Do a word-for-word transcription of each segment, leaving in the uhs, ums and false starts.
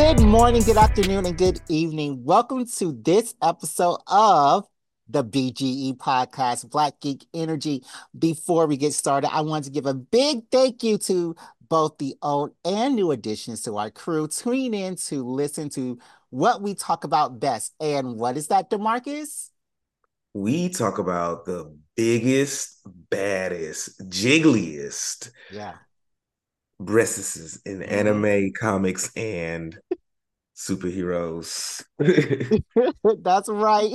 Good morning, good afternoon, and good evening. Welcome to this episode of the B G E podcast, Black Geek Energy. Before we get started, I want to give a big thank you to both the old and new additions to our crew tuning in to listen to what we talk about best. And what is that, DeMarcus? We talk about the biggest, baddest, jiggliest Yeah. breasts in Mhm. anime, comics, and superheroes. That's right.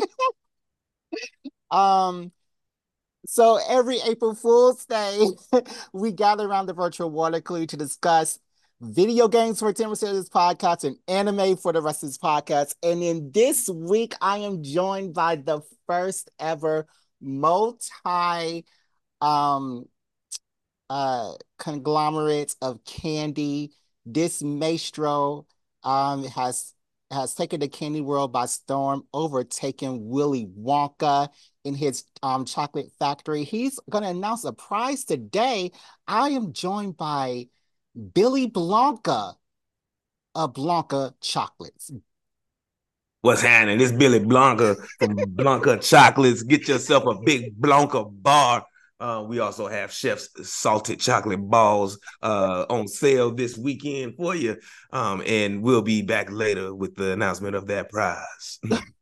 Um, So every April Fool's Day, we gather around the virtual water cooler to discuss video games for ten percent of this podcast and anime for the rest of this podcast. And in this week, I am joined by the first ever multi um uh conglomerate of candy. This maestro um has has taken the candy world by storm, overtaking Willy Wonka in his um chocolate factory. He's gonna announce a prize today. I am joined by Billy Blanca of Blanca Chocolates. What's happening? This Billy Blanca from Blanca Chocolates. Get yourself a big Blanca bar. Uh, we also have Chef's salted chocolate balls uh, on sale this weekend for you. Um, and we'll be back later with the announcement of that prize.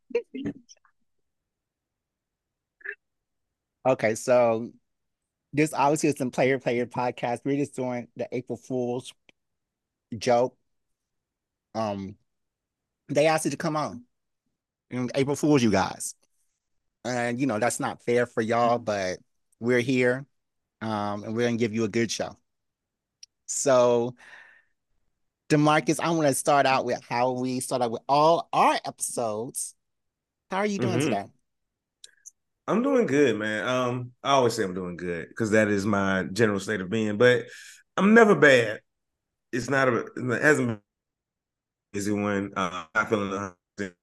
Okay, so this obviously is some player player podcast. We're just doing the April Fool's joke. Um, they asked you to come on. And April Fool's, you guys. And you know, that's not fair for y'all, but we're here. Um, and we're gonna give you a good show. So, DeMarcus, I want to start out with how we start out with all our episodes. How are you doing Mm-hmm. today? I'm doing good, man. Um, I always say I'm doing good because that is my general state of being, but I'm never bad. It's not a it hasn't been an easy one. Uh, I'm not feeling one hundred percent.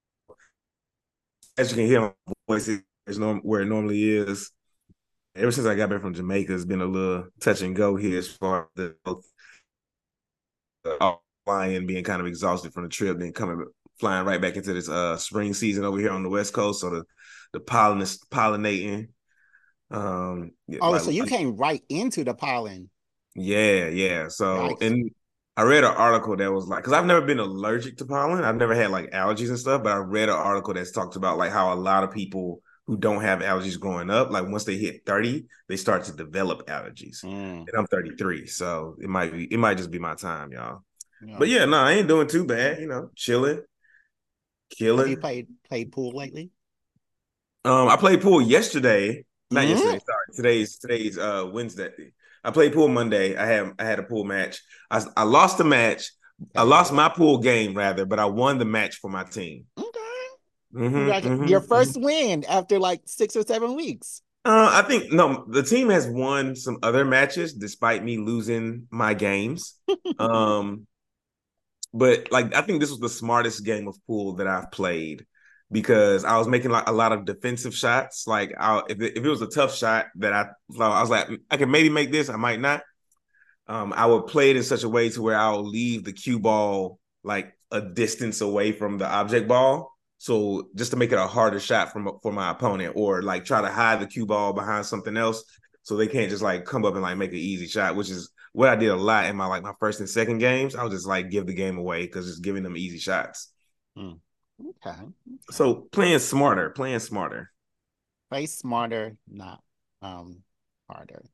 As you can hear, my voice is norm- where it normally is. Ever since I got back from Jamaica, it's been a little touch and go here as far as the uh, flying, being kind of exhausted from the trip, then coming flying right back into this uh spring season over here on the West Coast. So the the pollen pollinating. Um, yeah, Oh, like, so you like came right into the pollen. Yeah, yeah. So, Yikes. and I read an article that was like, because I've never been allergic to pollen. I've never had like allergies and stuff, but I read an article that's talked about like how a lot of people who don't have allergies growing up, like once they hit thirty, they start to develop allergies. Mm, And I'm thirty-three, so it might be, it might just be my time, y'all. yeah. But yeah, no, I ain't doing too bad, you know, chilling, Have you killing. played played pool lately? Um, I played pool yesterday. Not Mm? yesterday. Sorry, today's today's uh Wednesday. I played pool Monday. I had I had a pool match. I I lost the match. I lost Okay. my pool game rather, but I won the match for my team. Okay. Mm-hmm, Congratulations. Your mm-hmm, first mm-hmm. win after like six or seven weeks. Uh, I think no, the team has won some other matches despite me losing my games. Um, but like I think this was the smartest game of pool that I've played because I was making like a lot of defensive shots. Like I, if it, if it was a tough shot that I I was like I can maybe make this, I might not. Um, I would play it in such a way to where I'll leave the cue ball like a distance away from the object ball. So just to make it a harder shot from for my opponent, or like try to hide the cue ball behind something else, so they can't just like come up and like make an easy shot, which is what I did a lot in my like my first and second games. I would just like give the game away because just giving them easy shots. Mm. Okay. Okay. So playing smarter, playing smarter. Play smarter, not um harder.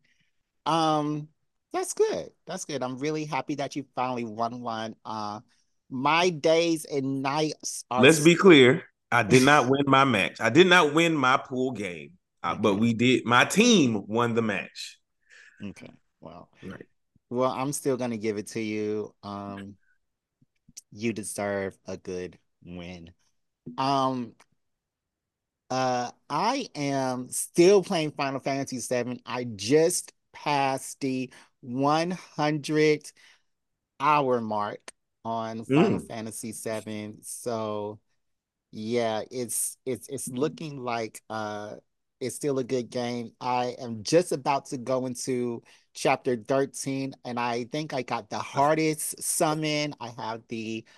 Um, that's good. That's good. I'm really happy that you finally won one. Uh, my days and nights are Let's s- be clear. I did not win my match. I did not win my pool game, uh, but okay. we did. My team won the match. Okay. Well, Right. well, I'm still gonna give it to you. Um, you deserve a good win. Um, uh, I am still playing Final Fantasy seven. I just passed the one hundred hour mark on Final Mm. Fantasy seven. So yeah, it's it's it's looking like uh it's still a good game. I am just about to go into chapter thirteen, and I think I got the hardest summon. I have the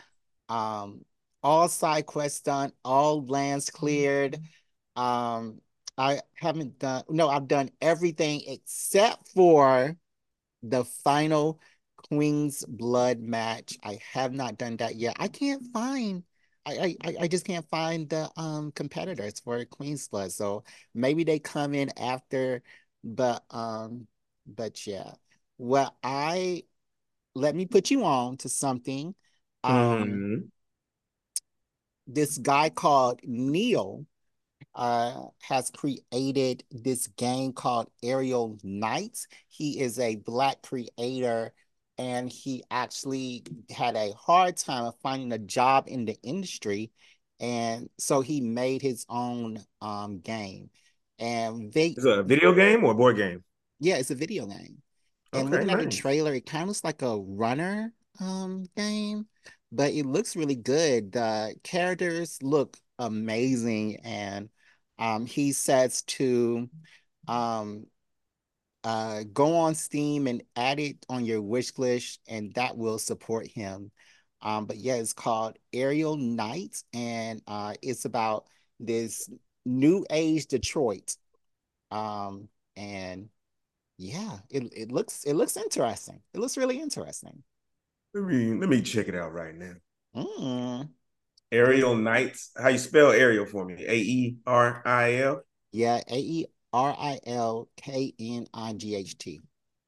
Um, all side quests done, all lands cleared. Um, I haven't done, no, I've done everything except for the final Queen's Blood match. I have not done that yet. I can't find, I, I, I just can't find the um competitors for Queen's Blood. So maybe they come in after, but um, but yeah. Well, I let me put you on to something. Um, Mm-hmm. this guy called Neil uh, has created this game called Aerial Knights. He is a Black creator, and he actually had a hard time of finding a job in the industry. And so he made his own um, game. And they, Is it a video game or a board game? yeah, it's a video game. And Okay, looking at the nice. trailer, it kind of looks like a runner um game, but it looks really good. The characters look amazing, and um he says to um uh go on Steam and add it on your wish list, and that will support him. Um, but yeah, it's called Aerial Knights, and uh it's about this new age Detroit. Um, and yeah, it it looks it looks interesting. It looks really interesting. Let me let me check it out right now. Mm. Aerial Knights. How you spell Ariel for me? A E R I L. Yeah, A E R I L K N I G H T.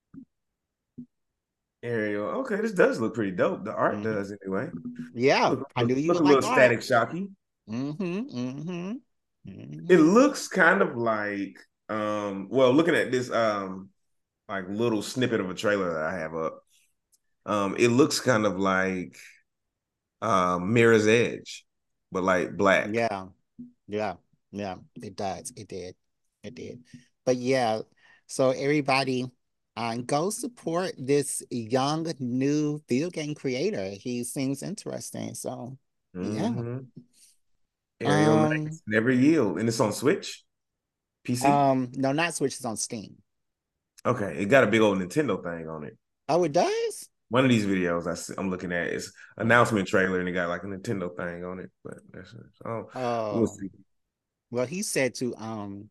Ariel. Okay, this does look pretty dope. The art Mm-hmm. does anyway. Yeah, Look, I look, knew you look would a like little art. static shocky. Mm-hmm. Mm-hmm. It Mm-hmm. looks kind of like um well, looking at this um like little snippet of a trailer that I have up. Um, it looks kind of like um Mirror's Edge, but like black. Yeah, yeah, yeah. It does. It did. It did. But yeah, so everybody uh, go support this young new video game creator. He seems interesting. So yeah. Mm-hmm. Aerial Um, Knights never yield, and it's on Switch, P C. um, no, not Switch, it's on Steam. Okay, it got a big old Nintendo thing on it. Oh, it does? One of these videos I see, I'm looking at is announcement trailer, and it got like a Nintendo thing on it. But that's it. So we'll Oh, see. well, he said to um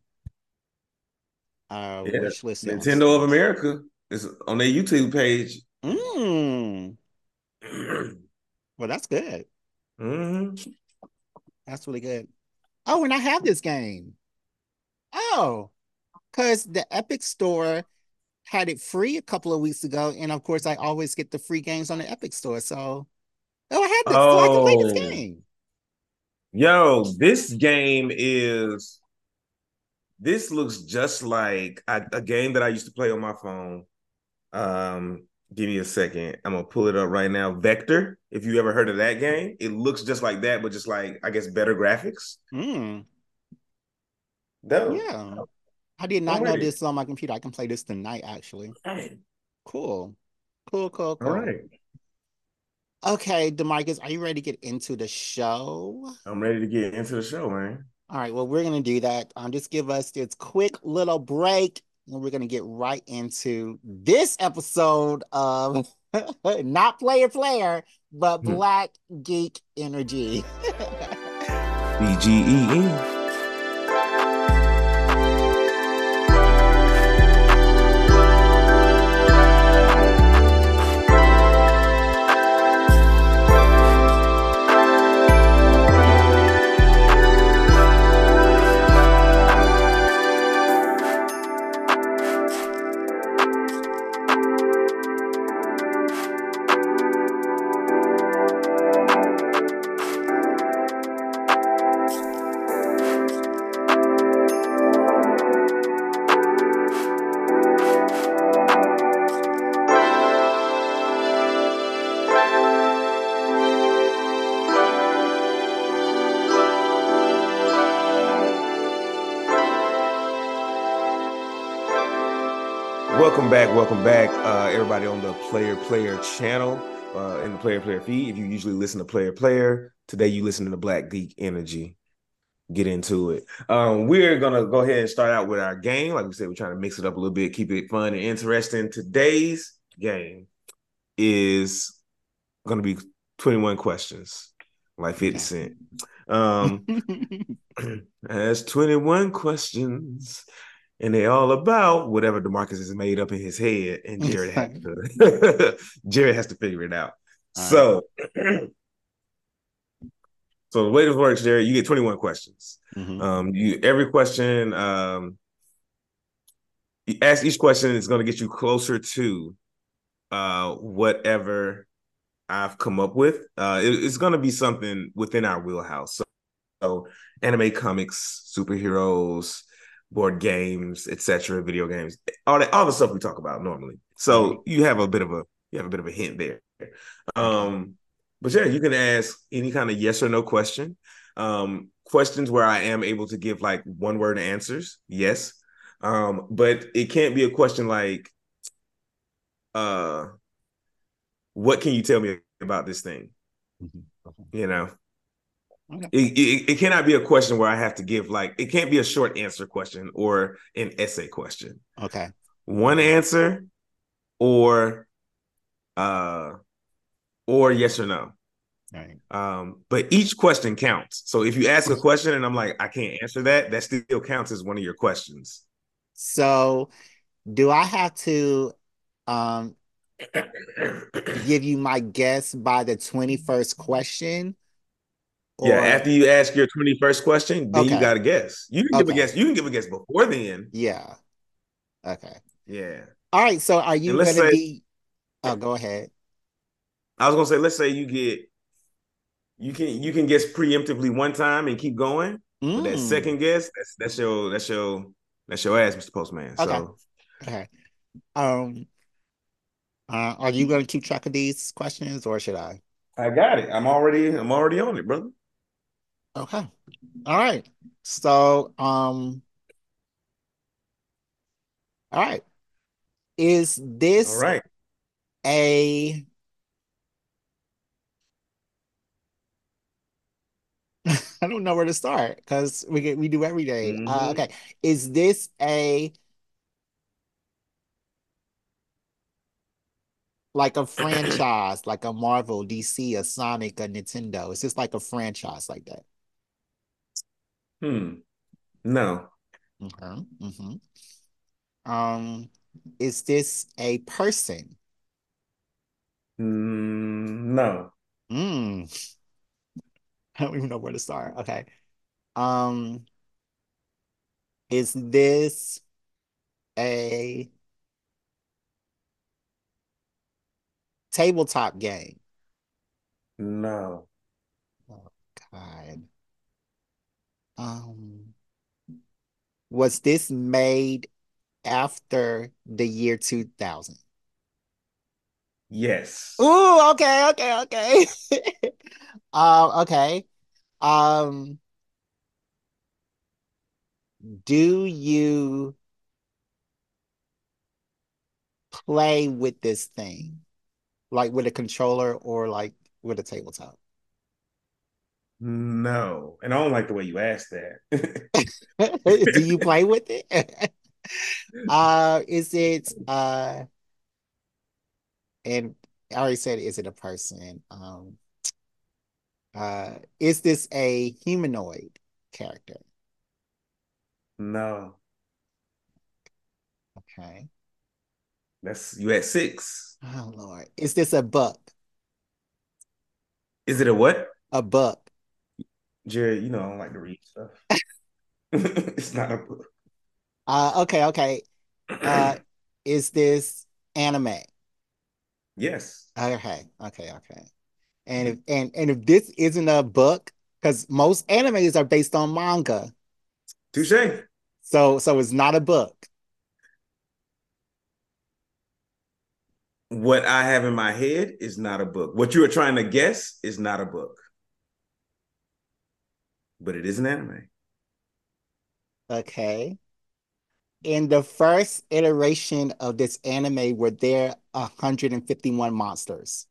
uh Yeah, wish list it on Nintendo of Steam. America is on their YouTube page. Mm. Well, that's good. Mm-hmm. That's really good. Oh, and I have this game. Oh, because the Epic Store had it free a couple of weeks ago, and of course, I always get the free games on the Epic Store. So, oh, I had this, so I can play this Oh, game. yo, this game is. This looks just like a, a game that I used to play on my phone. Um, give me a second. I'm gonna pull it up right now. Vector. If you ever heard of that game, it looks just like that, but just like I guess better graphics. Mm. No, Yeah. I did I'm not know ready. this on my computer. I can play this tonight, actually. All right. Cool. Cool, cool, All cool. right. Okay, Demarcus, are you ready to get into the show? I'm ready to get into the show, man. All right, well, we're going to do that. Um, just give us this quick little break, and we're going to get right into this episode of not Player Player, but Hmm. Black Geek Energy. B G E N. Welcome back, welcome back, uh, everybody on the Player Player channel, uh, in the Player Player feed. If you usually listen to Player Player, today you listen to Black Geek Energy. Get into it. Um, we're gonna go ahead and start out with our game. Like we said, we're trying to mix it up a little bit, keep it fun and interesting. Today's game is gonna be twenty-one questions. like fifty Okay. Cent. Um, has twenty-one questions, and they all about whatever DeMarcus has made up in his head, and Jared has to Jared has to figure it out. All right. So, so the way this works, Jared, you get twenty-one questions. Mm-hmm. Um, you every question, um, you ask each question is going to get you closer to uh whatever I've come up with. Uh, it, it's going to be something within our wheelhouse. So, so anime, comics, superheroes, board games, et cetera, video games, all that, all the stuff we talk about normally. All right. So you have a bit of a you have a bit of a hint there. Okay. Um, but yeah, you can ask any kind of yes or no question. Um, questions where I am able to give like one word answers, yes. Um, but it can't be a question like, uh, what can you tell me about this thing? Mm-hmm. Okay. You know, Okay. it, it, it cannot be a question where I have to give like, it can't be a short answer question or an essay question. Okay. One Okay. answer or uh or yes or no. All right. Um, but each question counts. So if you ask a question and I'm like, I can't answer that, that still counts as one of your questions. So do I have to um give you my guess by the twenty-first question? Yeah, Or after you ask your twenty-first question, then you okay. got to guess. You can give a Okay. guess. You can give a guess before then. Yeah. Okay. Yeah. All right. So are And you let's gonna say, be oh go ahead. I was gonna say, let's say you get you can you can guess preemptively one time and keep going, but that Mm. second guess, that's that's your that's your that's your ass, Mister Postman. Okay. So Okay. Um uh, are you gonna keep track of these questions or should I? I got it. I'm already I'm already on it, brother. Okay. All right. So um all right. Is All this right. a I don't know where to start because we get we do every day. Uh, Mm-hmm. okay, is this a like a franchise, like a Marvel, D C, a Sonic, a Nintendo? Is this like a franchise like that? Hmm. No. Okay. hmm Um, is this a person? Mm, no. Hmm. I don't even know where to start. Okay. Um, is this a tabletop game? No. Oh God. Um, was this made after the year two thousand? Yes. Ooh, okay, okay, okay. Um, okay. Um, do you play with this thing? Like with a controller or like with a tabletop? No. And I don't like the way you asked that. Do you play with it? Uh, is it uh and I already said is it a person? Um, uh, is this a humanoid character? No. Okay. That's you at six. Oh Lord. Is this a book? Is it a what? A book. Jerry, you know I don't like to read stuff. It's not a book. Uh, okay, okay. Uh, is this anime? Yes. Okay, okay, okay. And if and and if this isn't a book, because most animes are based on manga, Touche. so so it's not a book. What I have in my head is not a book. What you are trying to guess is not a book, but it is an anime. Okay. In the first iteration of this anime, were there one hundred fifty-one monsters?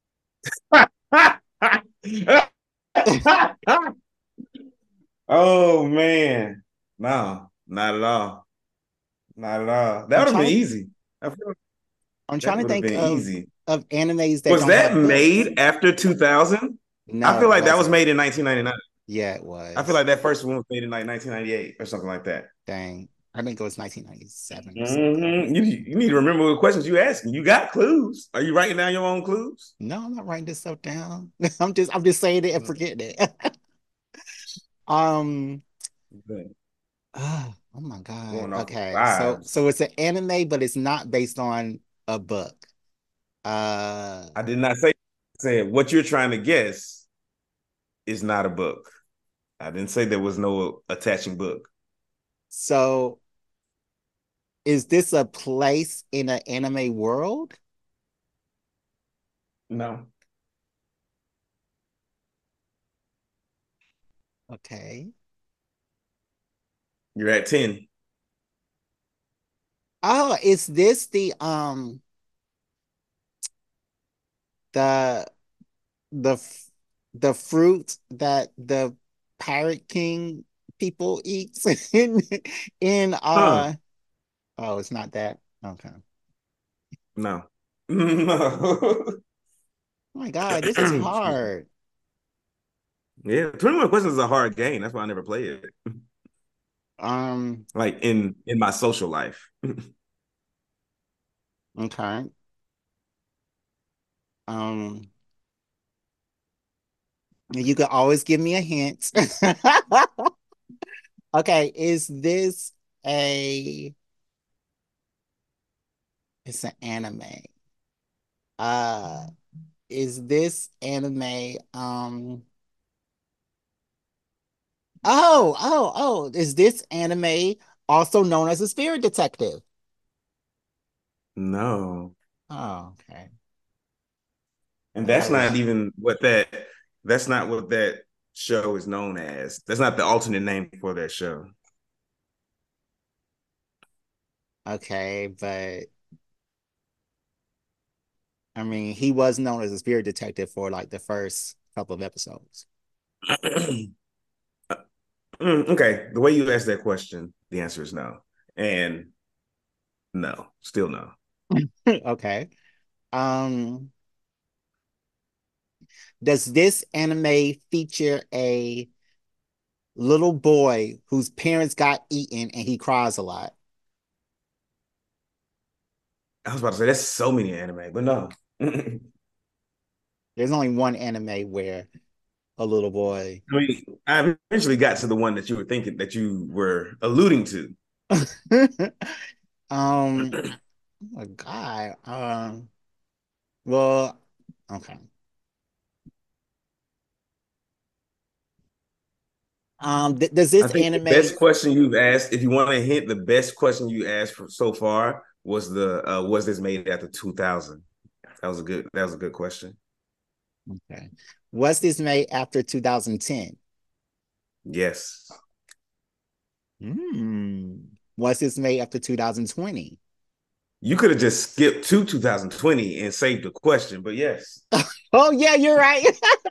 Oh man. No, not at all. Not at all. That I'm would have been trying to easy. I feel like I'm that trying to would have think been of easy. of animes that Was don't that have books. made after two thousand? I No, feel it like that was wasn't. made in nineteen ninety-nine. Yeah, it I feel was. like that first one was made in like nineteen ninety-eight or something like that. Dang. I think it was nineteen ninety-seven or something. Mm-hmm. You, you need to remember what questions you asking. You got clues. Are you writing down your own clues? No, I'm not writing this stuff down. I'm just I'm just saying it and forgetting it. um Okay. uh, oh my God. Going off of Okay. So vibes. so it's an anime, but it's not based on a book. Uh I did not say said what you're trying to guess is not a book. I didn't say there was no attaching book. so is this a place in an anime world? No. Okay. You're at ten. Oh, is this the um the the f- the fruit that the Pirate King people eats in in Huh. uh oh, it's not that. Okay. No. No. Oh my God, this is hard. Yeah, twenty-one questions is a hard game. That's why I never play it. Um, Like in in my social life. okay. Um, you could always give me a hint. Okay, is this a it's an anime. Uh, is this anime um oh, oh, oh, is this anime also known as a spirit detective? No. Oh, okay. And I that's not was even what that that's not what that show is known as. That's not the alternate name for that show. okay, but I mean, he was known as a spirit detective for like the first couple of episodes. Mm, okay, the way you asked that question, the answer is no. And no, still no. Okay. Um, does this anime feature a little boy whose parents got eaten and he cries a lot? I was about to say that's so many anime, but no. There's only one anime where a little boy. I mean, I eventually got to the one that you were thinking that you were alluding to. um, oh God. Um, well, okay. Um, th does I this think the anime? best question you've asked, if you want to hint, the best question you asked for so far was the uh, was this made after two thousand? That was a good that was a good question. Okay. Was this made after two thousand ten? Yes. Hmm. Was this made after two thousand twenty? You could have just skipped to two thousand twenty and saved the question, but yes. Oh yeah, you're right.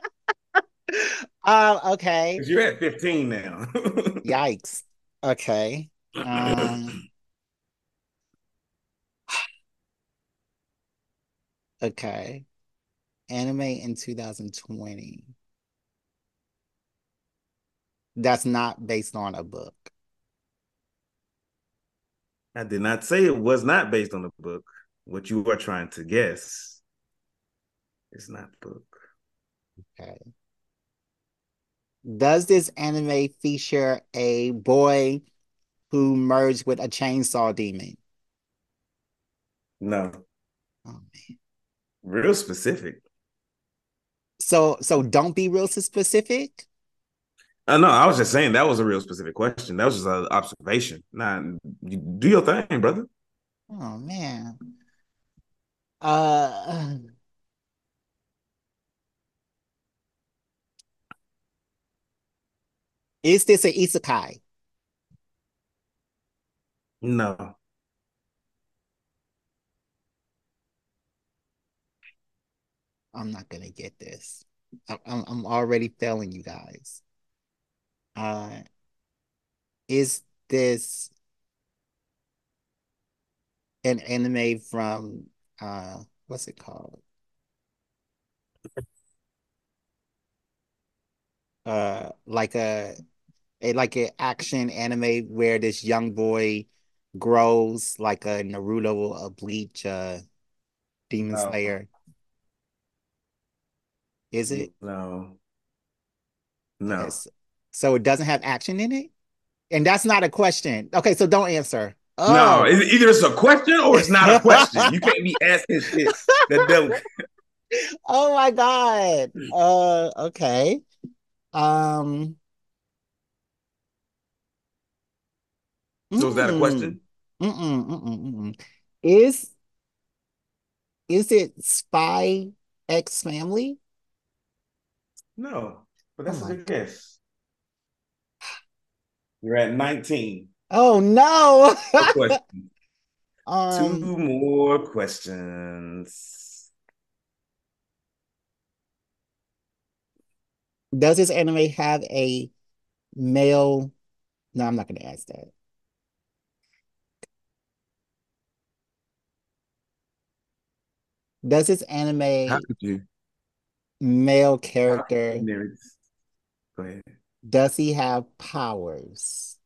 Um, okay. Because you're at fifteen now. Yikes. Okay. Um, okay. Anime in two thousand twenty. That's not based on a book. I did not say it was not based on the book. What you are trying to guess is not the book. Okay. Does this anime feature a boy who merged with a chainsaw demon? No. Oh man. Real specific. So so don't be real specific. Uh, no, I was just saying that was a real specific question. That was just an observation. Nah, you do your thing, brother. Oh man. Uh is this an isekai? No. I'm not gonna get this. I- I'm I'm already failing you guys. Uh, is this an anime from uh what's it called? uh like a, a like an action anime where this young boy grows like a Naruto, a Bleach, uh Demon No, Slayer? Is it? no, Okay, no. so, so it doesn't have action in it? And that's not a question. Okay, so don't answer. No, Oh. it's either it's a question or it's not a question. You can't be asking shit that don't. Oh my God. Uh okay. Um So is that a mm, question? mm-mm, mm-mm, mm-mm. Is is it Spy X Family? No, but Oh that's a my good God. guess. You're at nineteen. Oh no. More questions. Two um more questions. does this anime have a male? No, I'm not gonna ask that. Does this How anime could you? male How could character, you narrate this? Go ahead. does he have powers?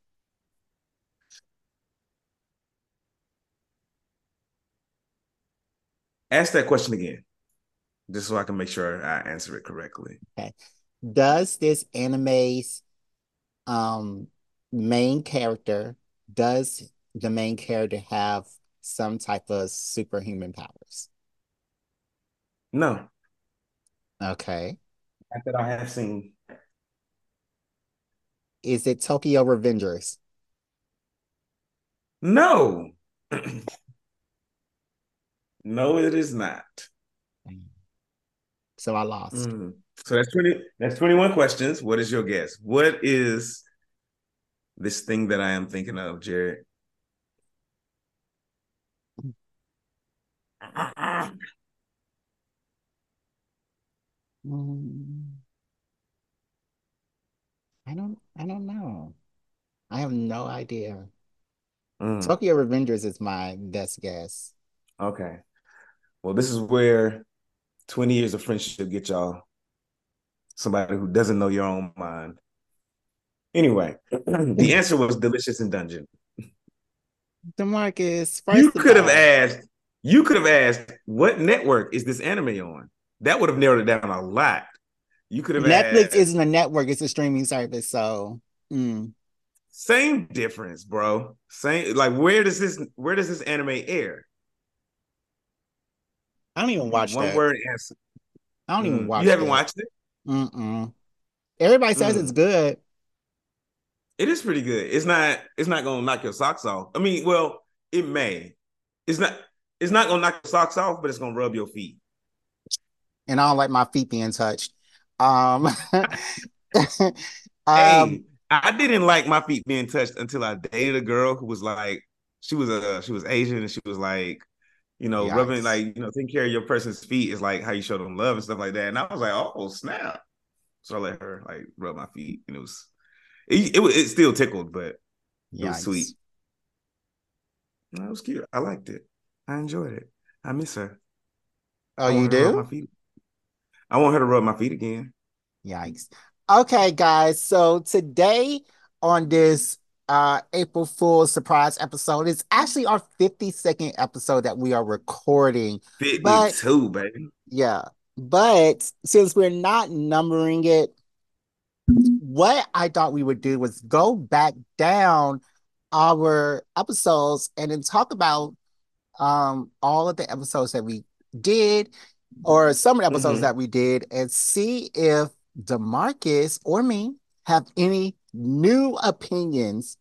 Ask that question again, just so I can make sure I answer it correctly. Okay. Does this anime's um main character, does the main character have some type of superhuman powers? No, Okay. not that I have seen. Is it Tokyo Revengers? No, no, it is not. So I lost. Mm. So that's twenty. That's twenty-one questions. What is your guess? What is this thing that I am thinking of, Jared? Mm, I don't I don't know. I have no idea. Mm, Tokyo Revengers is my best guess. okay. Well, this is where twenty years of friendship get y'all somebody who doesn't know your own mind. Anyway, the answer was Delicious in Dungeon. DeMarcus, You first of could have all, asked, you could have asked, what network is this anime on? That would have narrowed it down a lot. You could have Netflix asked, isn't a network, it's a streaming service. So mm, same difference, bro. Same, like where does this where does this anime air? I don't even watch One that. word answer. I don't even Mm, you watch haven't that. watched it? Mm-mm. Everybody says it's Mm. good. It is pretty good. It's not it's not gonna knock your socks off. I mean, well, it may. It's not it's not gonna knock your socks off, but it's gonna rub your feet. And I don't like my feet being touched. Um, um, Hey, I didn't like my feet being touched until I dated a girl who was like, she was a she was Asian and she was like, you know, rubbing yikes. like you know, taking care of your person's feet is like how you show them love and stuff like that. And I was like, oh snap! So I let her like rub my feet, and it was it it, was, it still tickled, but it was Yikes. sweet. It was cute. I liked it. I enjoyed it. I miss her. Oh, I want you her to rub my do? feet. I want her to rub my feet again. Yikes. Okay, guys. So today on this uh April Fool's surprise episode, it's actually our fifty-second episode that we are recording. But fifty-two, baby. yeah, but since we're not numbering it, what I thought we would do was go back down our episodes and then talk about um all of the episodes that we did or some of the episodes Mm-hmm. that we did and see if DeMarcus or me have any new opinions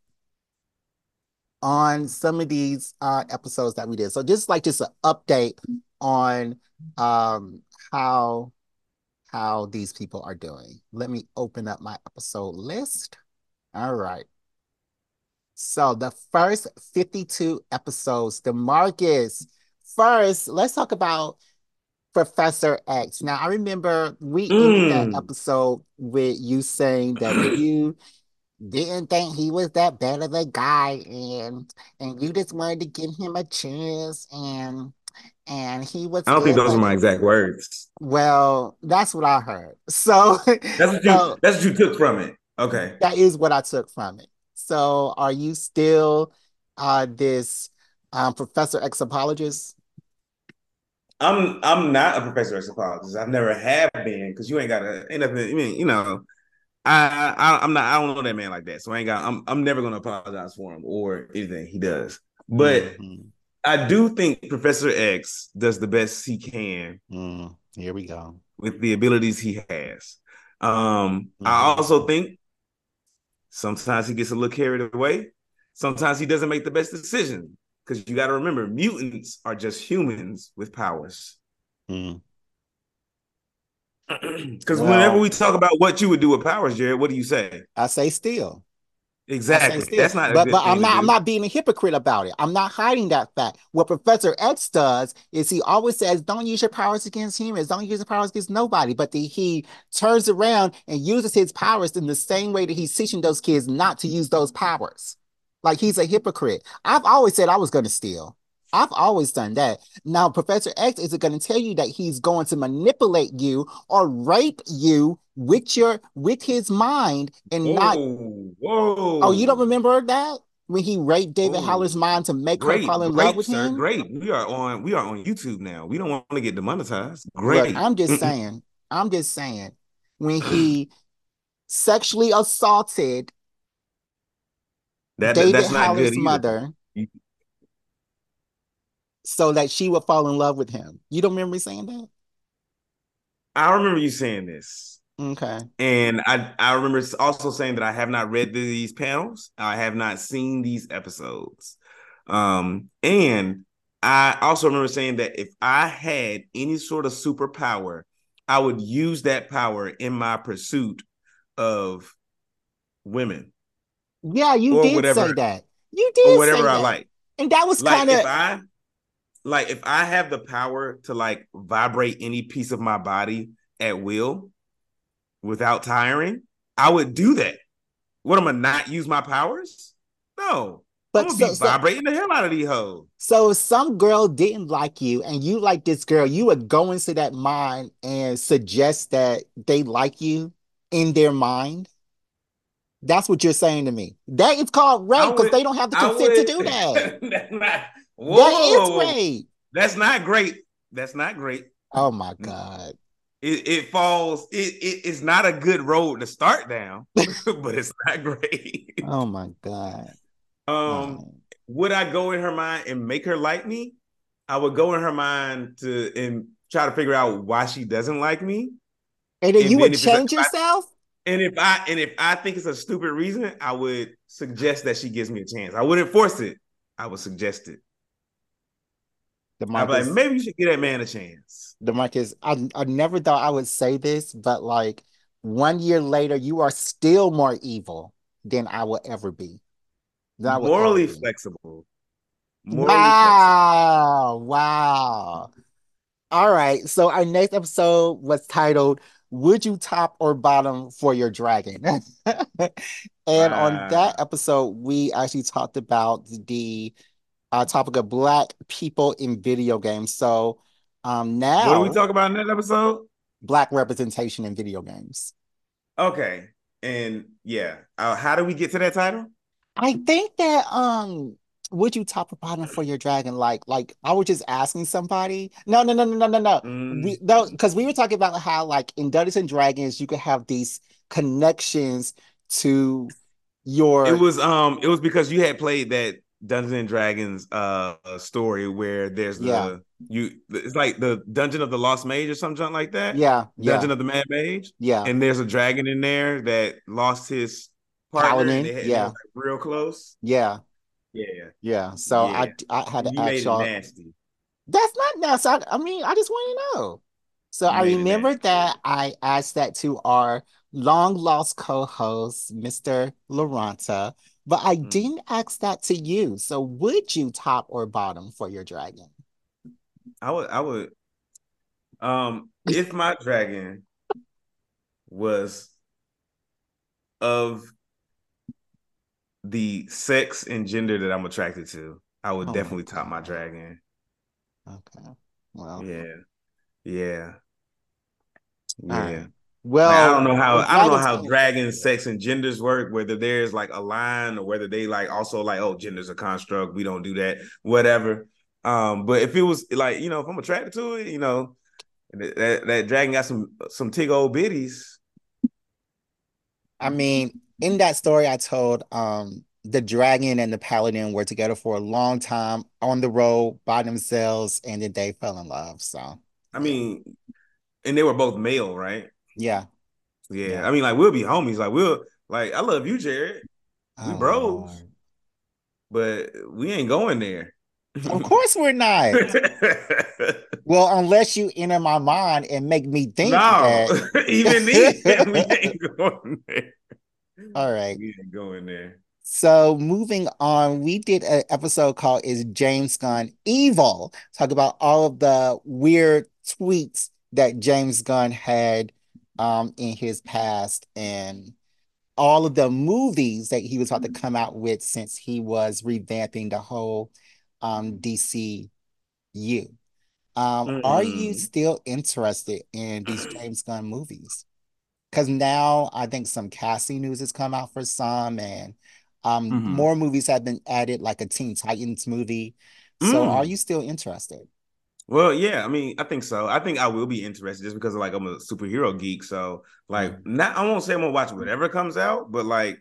on some of these uh episodes that we did. So just like just an update on um how how these people are doing. Let me open up my episode list. All right. So the first fifty-two episodes, DeMarcus. First, let's talk about Professor X. Now, I remember we ended that Mm. episode with you saying that you didn't think he was that bad of a guy and and you just wanted to give him a chance and and he was I don't think good, those are but my exact words. well, that's what I heard. So, That's what you so that's what you took from it. Okay. that is what I took from it. So, are you still uh this um Professor X apologist? I'm I'm not a professor of psychologist. I've never have been because you ain't got to ain't nothing. I mean, you know, I, I I'm not. I don't know that man like that. So I ain't got. I'm I'm never gonna apologize for him or anything he does. But Mm-hmm. I do think Professor X does the best he can Mm, here we go. with the abilities he has. Um, I Mm-hmm. also think sometimes he gets a little carried away. Sometimes he doesn't make the best decision because you got to remember mutants are just humans with powers. Mm. Because whenever Well, we talk about what you would do with powers, Jared, what do you say? I say still. I say Exactly. still, That's not a but good but I'm thing to not I'm do. not being a hypocrite about it. I'm not hiding that fact. What Professor X does is he always says, "Don't use your powers against humans. Don't use your powers against nobody." But the, he turns around and uses his powers in the same way that he's teaching those kids not to use those powers. Like he's a hypocrite. I've always said I was going to steal. I've always done that. Now, Professor X is going to tell you that he's going to manipulate you or rape you with your with his mind and not. Whoa, Oh, you don't whoa, remember that? When he raped David whoa. Haller's mind to make her fall Great, in love great, with sir. him? Great. We are on we are on YouTube now. We don't want to get demonetized. Look, Great. I'm just Mm-mm. saying, I'm just saying, when he sexually assaulted That David that's not good Haller's either. mother You- so that she would fall in love with him. You don't remember me saying that? I remember you saying this. Okay. And I I remember also saying that I have not read these panels. I have not seen these episodes. Um, and I also remember saying that if I had any sort of superpower, I would use that power in my pursuit of women Yeah, you or did whatever say that. You or did say whatever I that. like. And that was Like kind if of, I like if I have the power to like vibrate any piece of my body at will without tiring, I would do that. What am I not use my powers? No. I'm but gonna be so so vibrating the hell out of these hoes. so if some girl didn't like you and you like this girl, you would go into that mind and suggest that they like you in their mind. That's what you're saying to me. That is called I rape because would they don't have the I consent to would do that. that's not whoa, That whoa, is whoa, whoa. rape. That's not great. That's not great. Oh my It, God. it falls, it, it it's not a good road to start down, but it's not great. Oh my God. Um, Oh. would I go in her mind and make her like me? I would go in her mind to and try to figure out why she doesn't like me. And then And you then would if it's a, if change I, yourself? and if I and if I think it's a stupid reason, I would suggest that she gives me a chance. I wouldn't force it. I would suggest it. I'd be like, DeMarcus, maybe you should give that man a chance. DeMarcus, I, I never thought I would say this, but like one year later, you are still more evil than I will ever be. Than I will ever Morally be. flexible. Morally flexible. Wow. Wow. All right. So our next episode was titled Would You Top or Bottom for Your Dragon? And on Wow. that episode, we actually talked about the uh, topic of Black people in video games. So um, What do we now, talk about in that episode? Black representation in video games. Okay. And yeah, uh, how do we get to that title? I think that um would you top or bottom for your dragon? Like, like I was just asking somebody. No, no, no, no, no, no, no. We Mm. no, because we were talking about how like in Dungeons and Dragons you could have these connections to It your was um it was because you had played that Dungeons and Dragons uh story where there's yeah, the you it's like the Dungeon of the Lost Mage or something like that. yeah, yeah, Dungeon of the Mad Mage. yeah. And there's a dragon in there that lost his partner and Paladin, they had and they were yeah, like real close. yeah, Yeah. yeah. So Yeah. I I had And to you made ask it y'all. nasty. That's not necessary. I mean, I just want to know. So You I made it remember nasty. that I asked that to our long lost co-host, mister Loranta, but I Mm. didn't ask that to you. So would you top or bottom for your dragon? I would I would um if my dragon was of the sex and gender that I'm attracted to, I would Oh my definitely top my God. dragon. Okay. Well, Yeah, yeah, all yeah. right. Like I don't Well, know how the I don't know Dragon's how Con is dragon good. sex and genders work, whether there's like a line or whether they like also like, oh, gender's a construct, we don't do that, whatever. Um, but if it was like, you know, if I'm attracted to it, you know, that that dragon got some some tig old bitties. I mean, in that story I told, um, the dragon and the paladin were together for a long time on the road by themselves, and then they fell in love. So, I yeah, mean, and they were both male, right? yeah, Yeah. yeah. I mean, like we'll be homies. Like we'll like I love you, Jared. We Oh bros, Lord. but we ain't going there. Of course we're not. Well, unless you enter my mind and make me think No, that. even then, we ain't going there. All right. We ain't going there. So moving on, we did an episode called "Is James Gunn Evil?" Talk about all of the weird tweets that James Gunn had um, in his past and all of the movies that he was about to come out with since he was revamping the whole um, D C U. Um, are you Mm. still interested in these James Gunn movies? Because now I think some casting news has come out for some, and um, Mm-hmm. more movies have been added, like a Teen Titans movie. So, are Mm. you still interested? Well, yeah, I mean, I think so. I think I will be interested just because like I'm a superhero geek. So like Mm, not I won't say I'm gonna watch whatever comes out, but like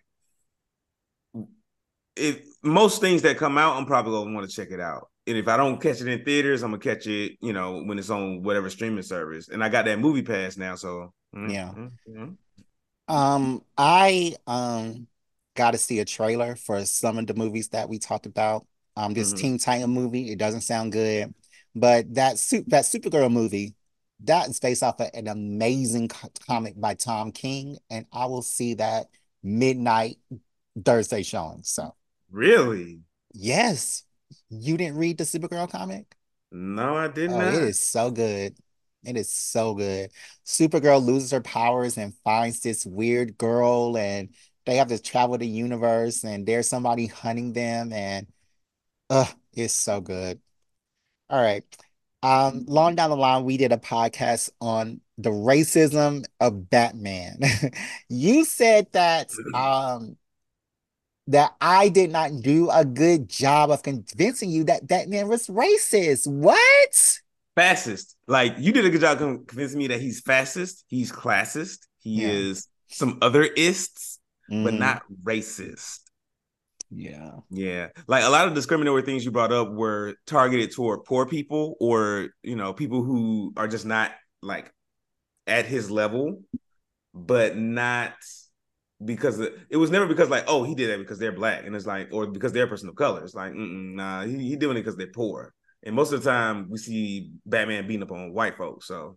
if most things that come out, I'm probably gonna want to check it out. And if I don't catch it in theaters, I'm gonna catch it, you know, when it's on whatever streaming service. And I got that movie pass now, so yeah. mm-hmm, mm-hmm, Um, I um got to see a trailer for some of the movies that we talked about. Um, this mm-hmm. Teen Titan movie, it doesn't sound good, but that suit that Supergirl movie, that is based off of an amazing co- comic by Tom King, and I will see that midnight Thursday showing. So, Really? yes, you didn't read the Supergirl comic? No, I did Oh, it not. is so good. It is so good. Supergirl loses her powers and finds this weird girl, and they have to travel the universe, and there's somebody hunting them, and uh, it's so good. All right. Um, long down the line, we did a podcast on the racism of Batman. You said that um that I did not do a good job of convincing you that Batman was racist. What? Fastest. Like you did a good job convincing me that he's fastest, he's classist, he Yeah. is some other ists, but Hmm. not racist. Yeah. Yeah. Like a lot of discriminatory things you brought up were targeted toward poor people or, you know, people who are just not like at his level, but not because of, it was never because like, oh, he did that because they're black. And it's like, or because they're a person of color. It's like, nah, he, he doing it because they're poor. And most of the time we see Batman beating up on white folks. So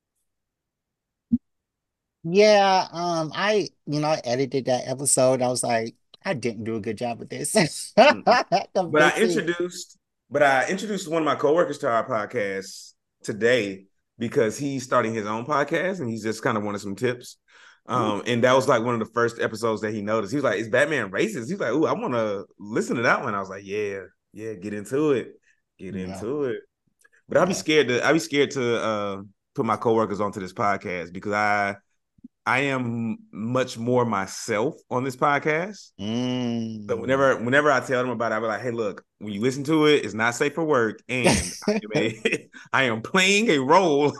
Yeah, um, I, you know, I edited that episode. I was like, I didn't do a good job with this. mm-mm. But I Convincing. introduced, but I introduced one of my coworkers to our podcast today because he's starting his own podcast and he's just kind of wanted some tips. Um, and that was like one of the first episodes that he noticed. He was like, "Is Batman racist?" He's like, "Ooh, I want to listen to that one." I was like, "Yeah, yeah, get into it, get Yeah, into it." But I'll be yeah. scared to, I'll be scared to uh, put my coworkers onto this podcast because I, I am much more myself on this podcast. So Mm. whenever whenever I tell them about it, I'll be like, hey, look, when you listen to it, it's not safe for work. And I am a I am playing a role.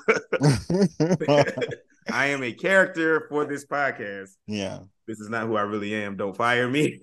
I am a character for this podcast. Yeah. This is not who I really am. Don't fire me.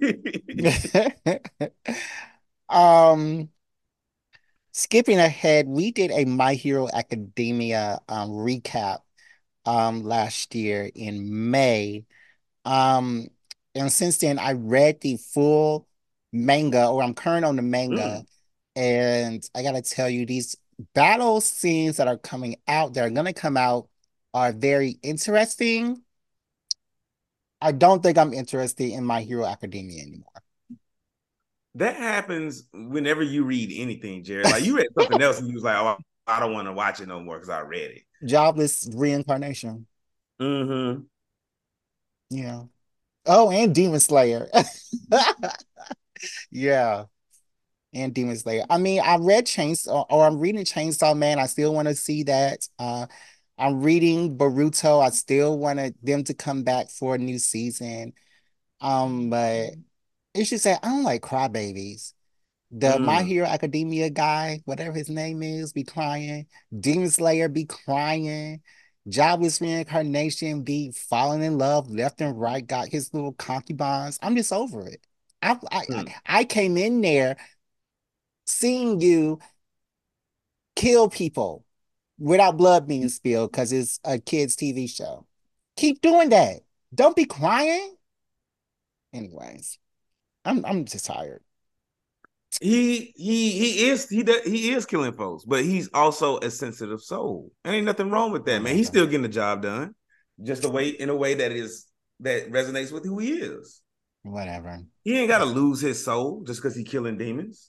Um, skipping ahead, we did a My Hero Academia um recap um last year in May. Um, and since then, I read the full manga, or I'm current on the manga, mm. and I gotta tell you, these battle scenes that are coming out, that are gonna come out, are very interesting. I don't think I'm interested in My Hero Academia anymore. That happens whenever you read anything, Jared. Like you read something else and you was like, oh, I don't want to watch it no more because I read it. Jobless reincarnation. Mm-hmm. Yeah. Oh, and Demon Slayer. Yeah. and Demon Slayer. I mean, I read Chainsaw, or I'm reading Chainsaw Man. I still want to see that. Uh, I'm reading Boruto. I still wanted them to come back for a new season. Um, but it's just that I don't like crybabies. The My Mm. Hero Academia guy, whatever his name is, be crying. Demon Slayer be crying. Jobless Reincarnation be falling in love left and right, got his little concubines. I'm just over it. I I I Mm. I came in there seeing you kill people without blood being spilled because it's a kids' T V show. Keep doing that. Don't be crying. Anyways, I'm I'm just tired. He he he is he does, he is killing folks, but he's also a sensitive soul. And ain't nothing wrong with that, man. He's Whatever. still getting the job done, just a way in a way that is that resonates with who he is. Whatever. He ain't got to lose his soul just because he killing demons.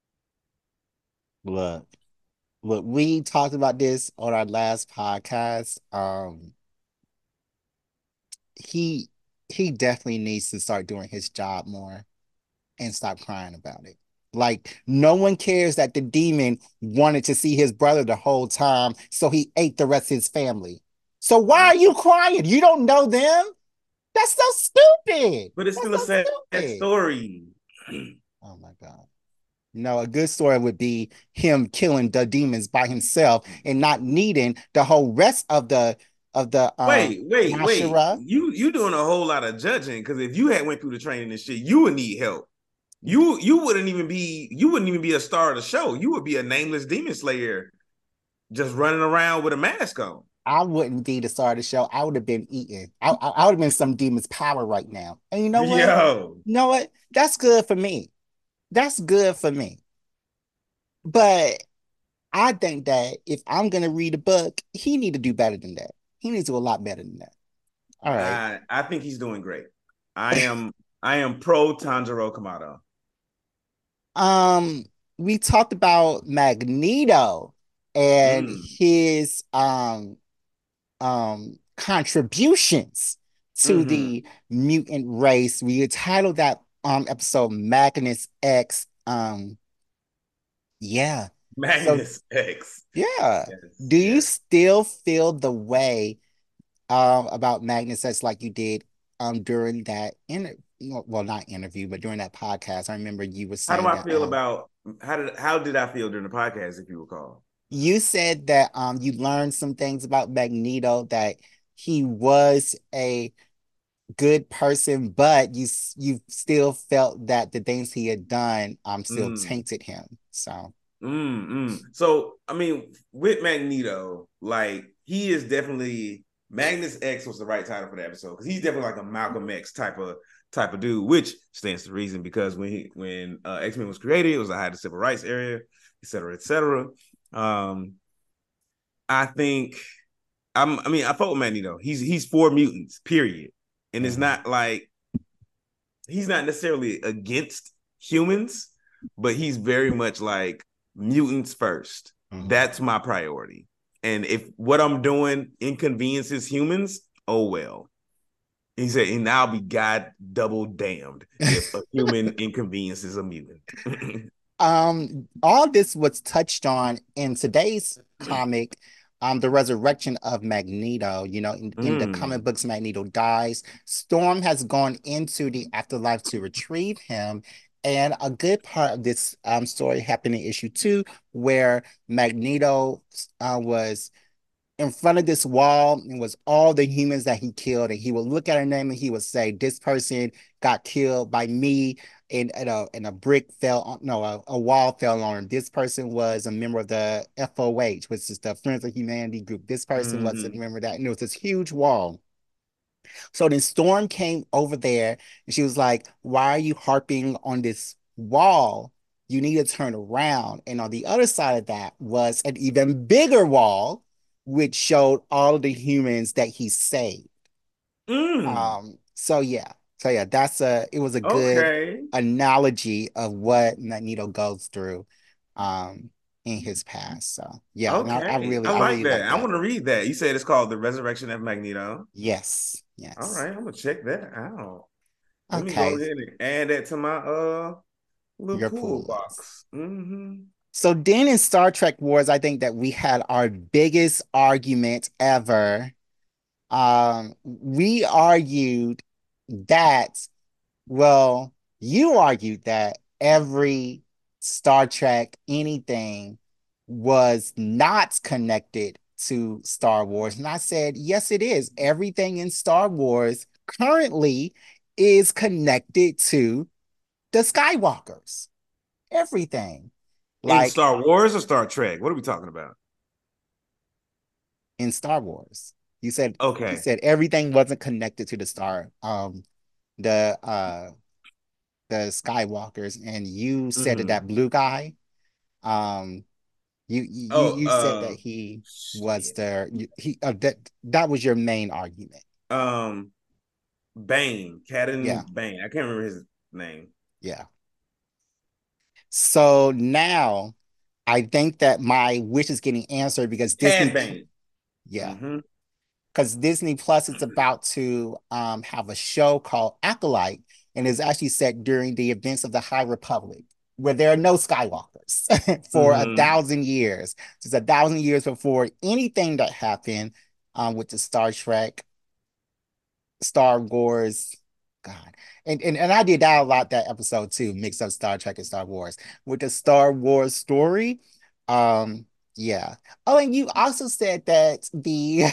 Look, look, we talked about this on our last podcast. Um, he he definitely needs to start doing his job more and stop crying about it. Like, no one cares that the demon wanted to see his brother the whole time, so he ate the rest of his family. So why Mm. are you crying? You don't know them? That's so stupid. But it's That's still a so sad stupid. story. Oh my God. No, a good story would be him killing the demons by himself and not needing the whole rest of the of the um Wait, wait, wait. Hashira. You you doing a whole lot of judging because if you had went through the training and shit, you would need help. You you wouldn't even be you wouldn't even be a star of the show. You would be a nameless demon slayer just running around with a mask on. I wouldn't be the star of the show. I would have been eaten. I, I, I would have been some demon's power right now. And you know what? Yo, You know what? That's good for me. That's good for me. But I think that if I'm gonna read a book, he need to do better than that. He needs to do a lot better than that. All right. I I think he's doing great. I am I am pro Tanjiro Kamado. Um, we talked about Magneto and Mm, his um um contributions to mm-hmm. the mutant race. We titled that um episode Magnus X. Um, yeah. So Magnus X. yeah. Yes, Do you yes. still feel the way um about Magnus X like you did um during that inter well, not interview, but during that podcast? I remember you were How do saying I that feel um about how did how did I feel during the podcast, if you recall? you said that um you learned some things about Magneto, that he was a good person, but you you still felt that the things he had done um still Mm. tainted him. So Mm, mm. So, I mean, with Magneto, like he is definitely Magnus X was the right title for the episode because he's definitely like a Malcolm X type of type of dude, which stands to reason because when he when uh, X Men was created, it was a high civil rights area, et cetera, et cetera. Um, I think I'm. I mean, I fought with Magneto. He's he's for mutants, period, and it's mhm. not like he's not necessarily against humans, but he's very much like mutants first. Mhm. That's my priority. And if what I'm doing inconveniences humans, oh well. He said, and I'll be God double damned if a human inconveniences a mutant. Um, all this was touched on in today's comic, um, the resurrection of Magneto. You know, in, in the comic mm. books, Magneto dies. Storm has gone into the afterlife to retrieve him. And a good part of this um, story happened in issue two, where Magneto uh, was in front of this wall and was all the humans that he killed. And he would look at her name and he would say, "This person got killed by me." And, and, a, and a brick fell on, no, a, a wall fell on him. This person was a member of the F O H, which is the Friends of Humanity group. This person was a Mm-hmm. member of that. And it was this huge wall. So then Storm came over there and she was like, "Why are you harping on this wall? You need to turn around." And on the other side of that was an even bigger wall, which showed all of the humans that he saved. Mm. Um, so yeah. So yeah, that's a it was a good Okay. analogy of what Magneto goes through um in his past. So yeah, and I, I Okay. I really I like really that. like I that. want to read that. You said it's called The Resurrection of Magneto. Yes, All yes. right, I'm gonna check that out. Let me go Okay. ahead and add that to my uh Little Your pool pool list. box. Mm-hmm. So then in Star Trek Wars, I think that we had our biggest argument ever. Um, we argued that, well, you argued that every Star Trek anything was not connected to Star Wars. And I said, yes, it is. Everything in Star Wars currently is connected to the Skywalkers. Everything. In Like Star Wars or Star Trek? What are we talking about? in Star Wars. You said you Okay. said everything wasn't connected to the star, um, the uh the Skywalkers, and you said that Mm-hmm. that blue guy, um, you you Oh, you said that uh, he was shit. the he uh, that that was your main argument. Um, Bane, Yeah, Caden Bane. I can't remember his name. yeah. So now I think that my wish is getting answered because Cad Disney, Bane. yeah, Mm-hmm. because Disney Plus is about to um, have a show called Acolyte, and is actually set during the events of the High Republic, where there are no Skywalkers for a Mm-hmm. thousand years. It's a thousand years before anything that happened um, with the Star Trek, Star Wars. God. And, and and I did that a lot that episode too, mix up Star Trek and Star Wars. With the Star Wars story, um, yeah. Oh, and you also said that the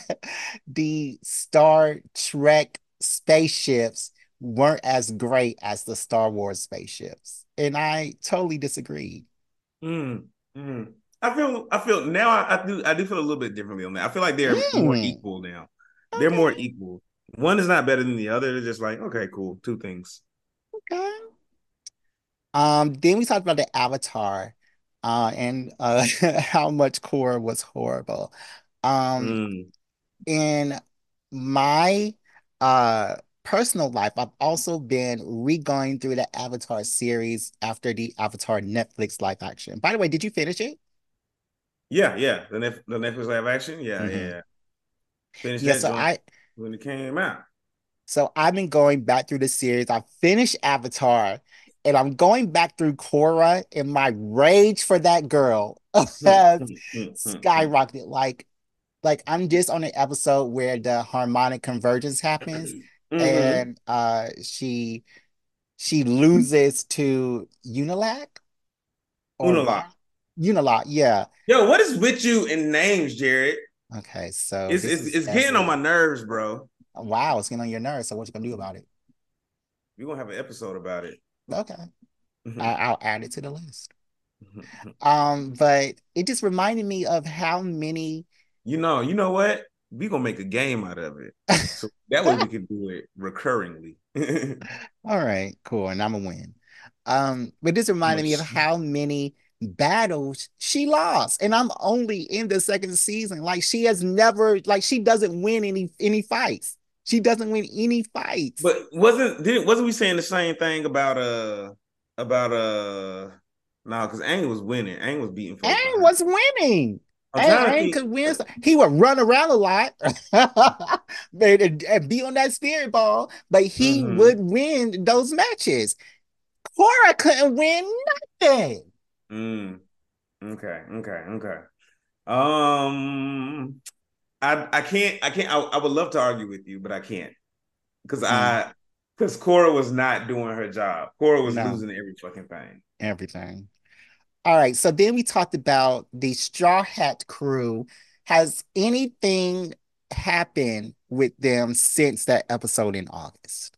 the Star Trek spaceships weren't as great as the Star Wars spaceships. And I totally disagree. Mm, mm. I feel I feel now I, I do I do feel a little bit differently on that. I feel like they're more Mm, equal now. They're more okay, equal. One is not better than the other. They're just like, okay, cool. Two things. okay. Um, then we talked about the Avatar, uh, and uh, how much Korra was horrible. Um, Mm. in my uh personal life, I've also been re-going through the Avatar series after the Avatar Netflix live action. By the way, did you finish it? Yeah, yeah. The Nef- the Netflix live action. Yeah, yeah, Hmm. yeah. Finished Yeah, that so joint I when it came out. so I've been going back through the series. I finished Avatar, and I'm going back through Korra, and my rage for that girl has skyrocketed. Like like I'm just on an episode where the harmonic convergence happens, Mm-hmm. and uh she she loses to Unilac or Unalaq. War Unilock, yeah. Yo, what is with you in names, Jared? Okay, so It's this it's, is it's getting on Ezra. my nerves, bro. Wow, it's getting on your nerves. So what you gonna do about it? We're gonna have an episode about it. Okay, I, I'll add it to the list. Um, but it just reminded me of how many. You know, you know what? We gonna make a game out of it. So that way we can do it recurringly. All right, cool, and I'm a win. Um, but this reminded me of Much. how many battles she lost, and I'm only in the second season. Like she has never, like she doesn't win any any fights. She doesn't win any fights. But wasn't didn't wasn't we saying the same thing about uh about uh no, because Aang was winning. Aang was beating folks Aang behind. was winning. I'm Aang, trying to Aang think. could win. He would run around a lot, but and, and be on that spirit ball. But he Mm-hmm. would win those matches. Cora couldn't win nothing. Mm. Okay, okay, okay. Um I I can't I can't I, I would love to argue with you, but I can't. Because Mm, I because Cora was not doing her job. Cora was no, losing every fucking thing. everything. All right. So then we talked about the Straw Hat crew. Has anything happened with them since that episode in August?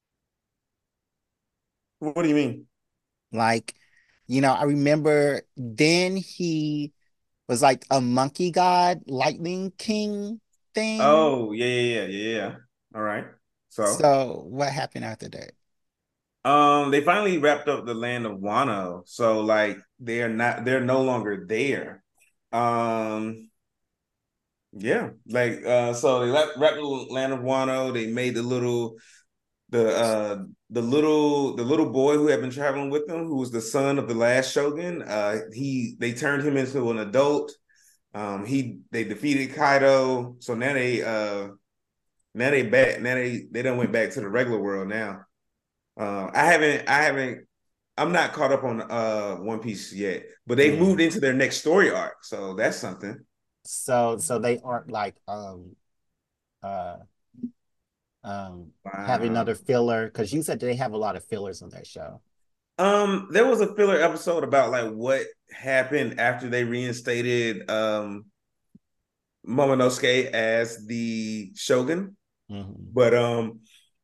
What do you mean? Like, you know, I remember then he was like a monkey god, Lightning King thing. Oh, yeah, yeah, yeah, yeah, yeah. All right. So, So what happened after that? um, they finally wrapped up the land of Wano. So, like, they're not, they're no longer there. Um, yeah, like, uh, so they wrapped, wrapped the land of Wano. They made the little, the, uh, the little, the little boy who had been traveling with them, who was the son of the last shogun. Uh, he, they turned him into an adult. Um, he, they defeated Kaido. So now they, uh, now they back. Now they they done went back to the regular world now. Uh, I haven't I haven't I'm not caught up on uh One Piece yet, but they've moved Mm. into their next story arc, so that's something. So so they aren't like um uh um having Wow. another filler because you said they have a lot of fillers on their show. Um, there was a filler episode about like what happened after they reinstated um Momonosuke as the Shogun, Mhm. but um,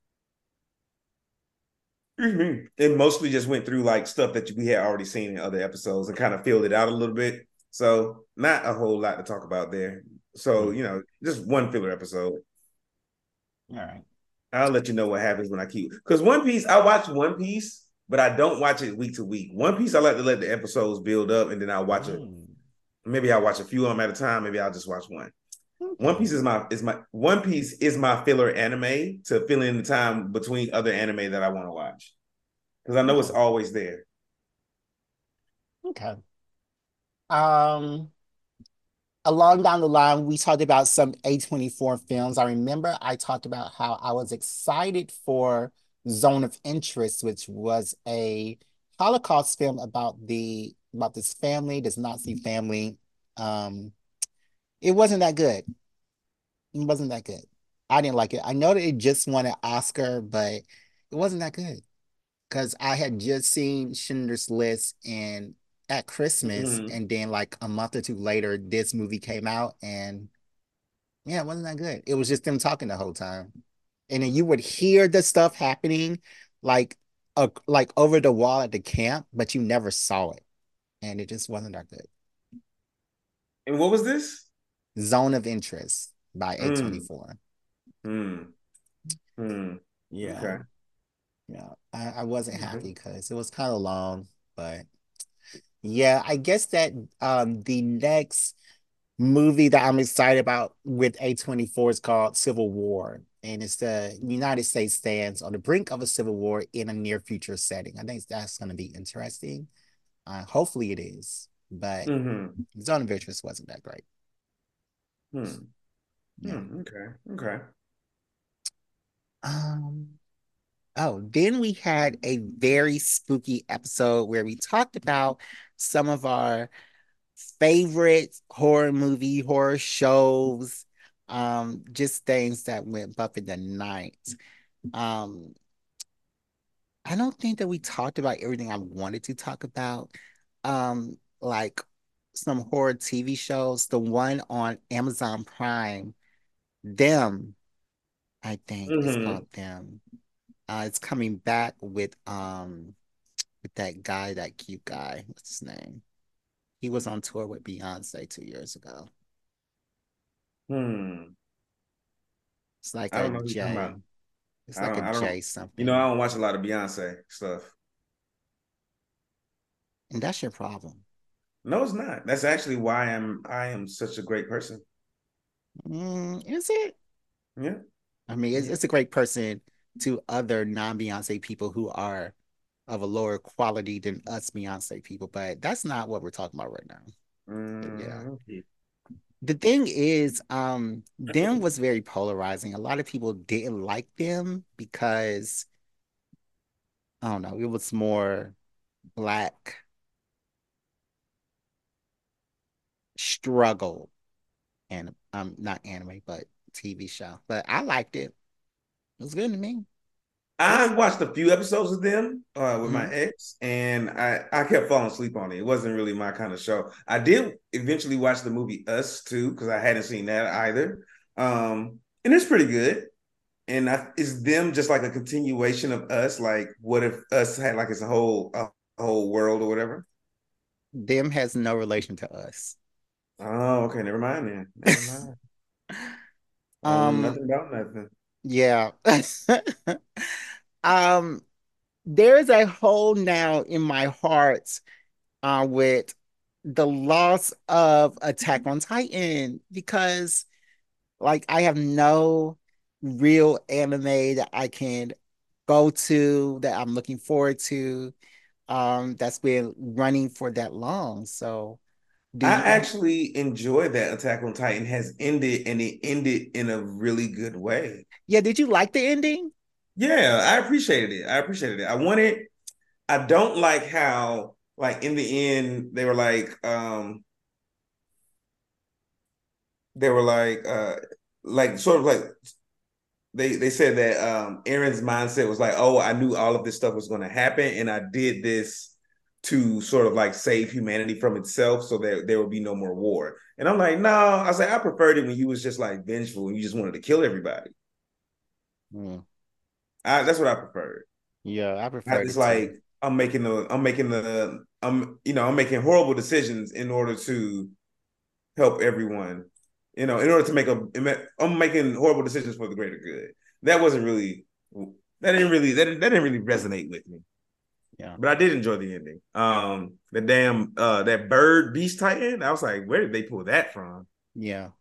excuse me, it mostly just went through like stuff that we had already seen in other episodes and kind of filled it out a little bit. So not a whole lot to talk about there. So Mm. you know, just one filler episode. All right. I'll let you know what happens when I keep because One Piece. I watch One Piece, but I don't watch it week to week. One Piece, I like to let the episodes build up, and then I'll watch it. Mm. Maybe I'll watch a few of them at a time. Maybe I'll just watch one. One Okay. Piece is my is my One Piece is my filler anime to fill in the time between other anime that I want to watch because I know it's Okay. always there. Okay. Um, along down the line, we talked about some A twenty-four films. I remember I talked about how I was excited for Zone of Interest, which was a Holocaust film about the about this family, this Nazi family. Um, it wasn't that good. It wasn't that good. I didn't like it. I know that it just won an Oscar, but it wasn't that good because I had just seen Schindler's List and at Christmas, Mm-hmm. and then like a month or two later, this movie came out, and yeah, it wasn't that good. It was just them talking the whole time, and then you would hear the stuff happening, like uh, like over the wall at the camp, but you never saw it, and it just wasn't that good. And what was this? Zone of Interest by Mm, A twenty-four. mm, mm. Yeah, Okay. yeah, I, I wasn't Okay. happy because it was kind of long, but yeah, I guess that um the next movie that I'm excited about with A twenty-four is called Civil War. And it's the United States stands on the brink of a civil war in a near future setting. I think that's going to be interesting. Uh, hopefully it is, but Mm-hmm. Zone of Interest wasn't that great. Hmm. Yeah. Hmm. Okay. Okay. Um, oh, then we had a very spooky episode where we talked about some of our favorite horror movie, horror shows, um, just things that went buff in the night. Um, I don't think that we talked about everything I wanted to talk about. Um, like some horror T V shows, the one on Amazon Prime, Them, I think it's Mm-hmm. called Them. Uh, it's coming back with um with that guy, that cute guy. What's his name? He was on tour with Beyonce two years ago. Hmm. It's like I a don't know who you're talking J. about. It's I like don't. a I don't. J You know, I something. don't watch a lot of Beyonce stuff. And that's your problem. No, it's not. That's actually why I'm. I am such a great person. Mm, is it? Yeah. I mean, it's, Yeah. it's a great person to other non-Beyonce people who are of a lower quality than us Beyonce people, but that's not what we're talking about right now. But yeah. Mm, okay. The thing is, um, them was very polarizing. A lot of people didn't like them because I don't know, it was more black struggle and um not anime, but T V show. But I liked it. It was good to me. I It's watched a few episodes of them uh, with my mhm. ex, and I, I kept falling asleep on it. It wasn't really my kind of show. I did eventually watch the movie Us too, because I hadn't seen that either. Um, and it's pretty good. And I, is them just like a continuation of Us? Like, what if Us had like it's a whole a whole world or whatever? Them has no relation to us. Oh, okay. Never mind then. Never mind. I don't know Um, nothing about nothing. yeah. Um, there's a hole now in my heart uh with the loss of Attack on Titan because like I have no real anime that I can go to that I'm looking forward to um that's been running for that long. So do I you actually enjoy that Attack on Titan has ended, and it ended in a really good way. yeah, did you like the ending? Yeah, I appreciated it. I appreciated it. I wanted I don't like how, like, in the end, they were like, um, they were like, uh, like sort of like they they said that um Aaron's mindset was like, oh, I knew all of this stuff was going to happen, and I did this to sort of like save humanity from itself, so that there would be no more war. And I'm like, no, I was like, I preferred it when you was just like vengeful and you just wanted to kill everybody. Mm. I, that's what I preferred. Yeah, I preferred It's it too. like I'm making the I'm making the I'm you know I'm making horrible decisions in order to help everyone. You know, in order to make a I'm making horrible decisions for the greater good. That wasn't really that didn't really that, that didn't really resonate with me. Yeah. But I did enjoy the ending. Um, the damn uh that bird beast titan. I was like, where did they pull that from? Yeah.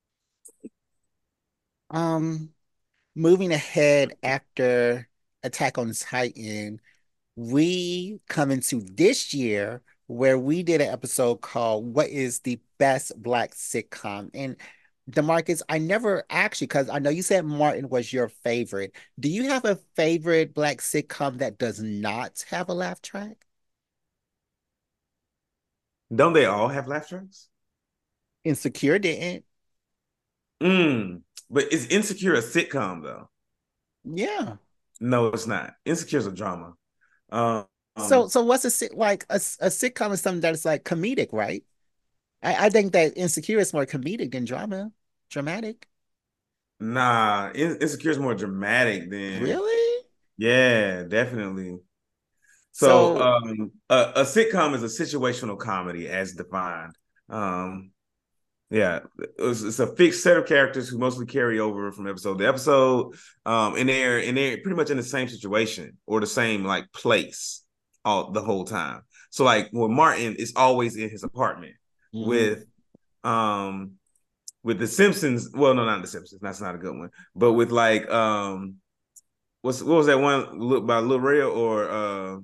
Um, moving ahead after Attack on Titan, we come into this year where we did an episode called What is the Best Black Sitcom? And DeMarcus, I never asked you because I know you said Martin was your favorite. Do you have a favorite black sitcom that does not have a laugh track? Don't they all have laugh tracks? Insecure didn't. Mm. But is Insecure a sitcom though? Yeah. No, it's not. Insecure is a drama. Um, So um, so what's a sit like a, a sitcom is something that is like comedic, right? I, I think that Insecure is more comedic than drama, dramatic. nah, In- Insecure is more dramatic than Really? yeah, definitely. So So um, a, a sitcom is a situational comedy as defined. Um, yeah, it's, it's a fixed set of characters who mostly carry over from episode to episode, um, and they're and they're pretty much in the same situation or the same like place all the whole time. So like with Martin is always in his apartment. mhm. With um with the Simpsons, well, no, not the Simpsons. That's not a good one. But with like um, what's what was that one look by Lil Rel or uh,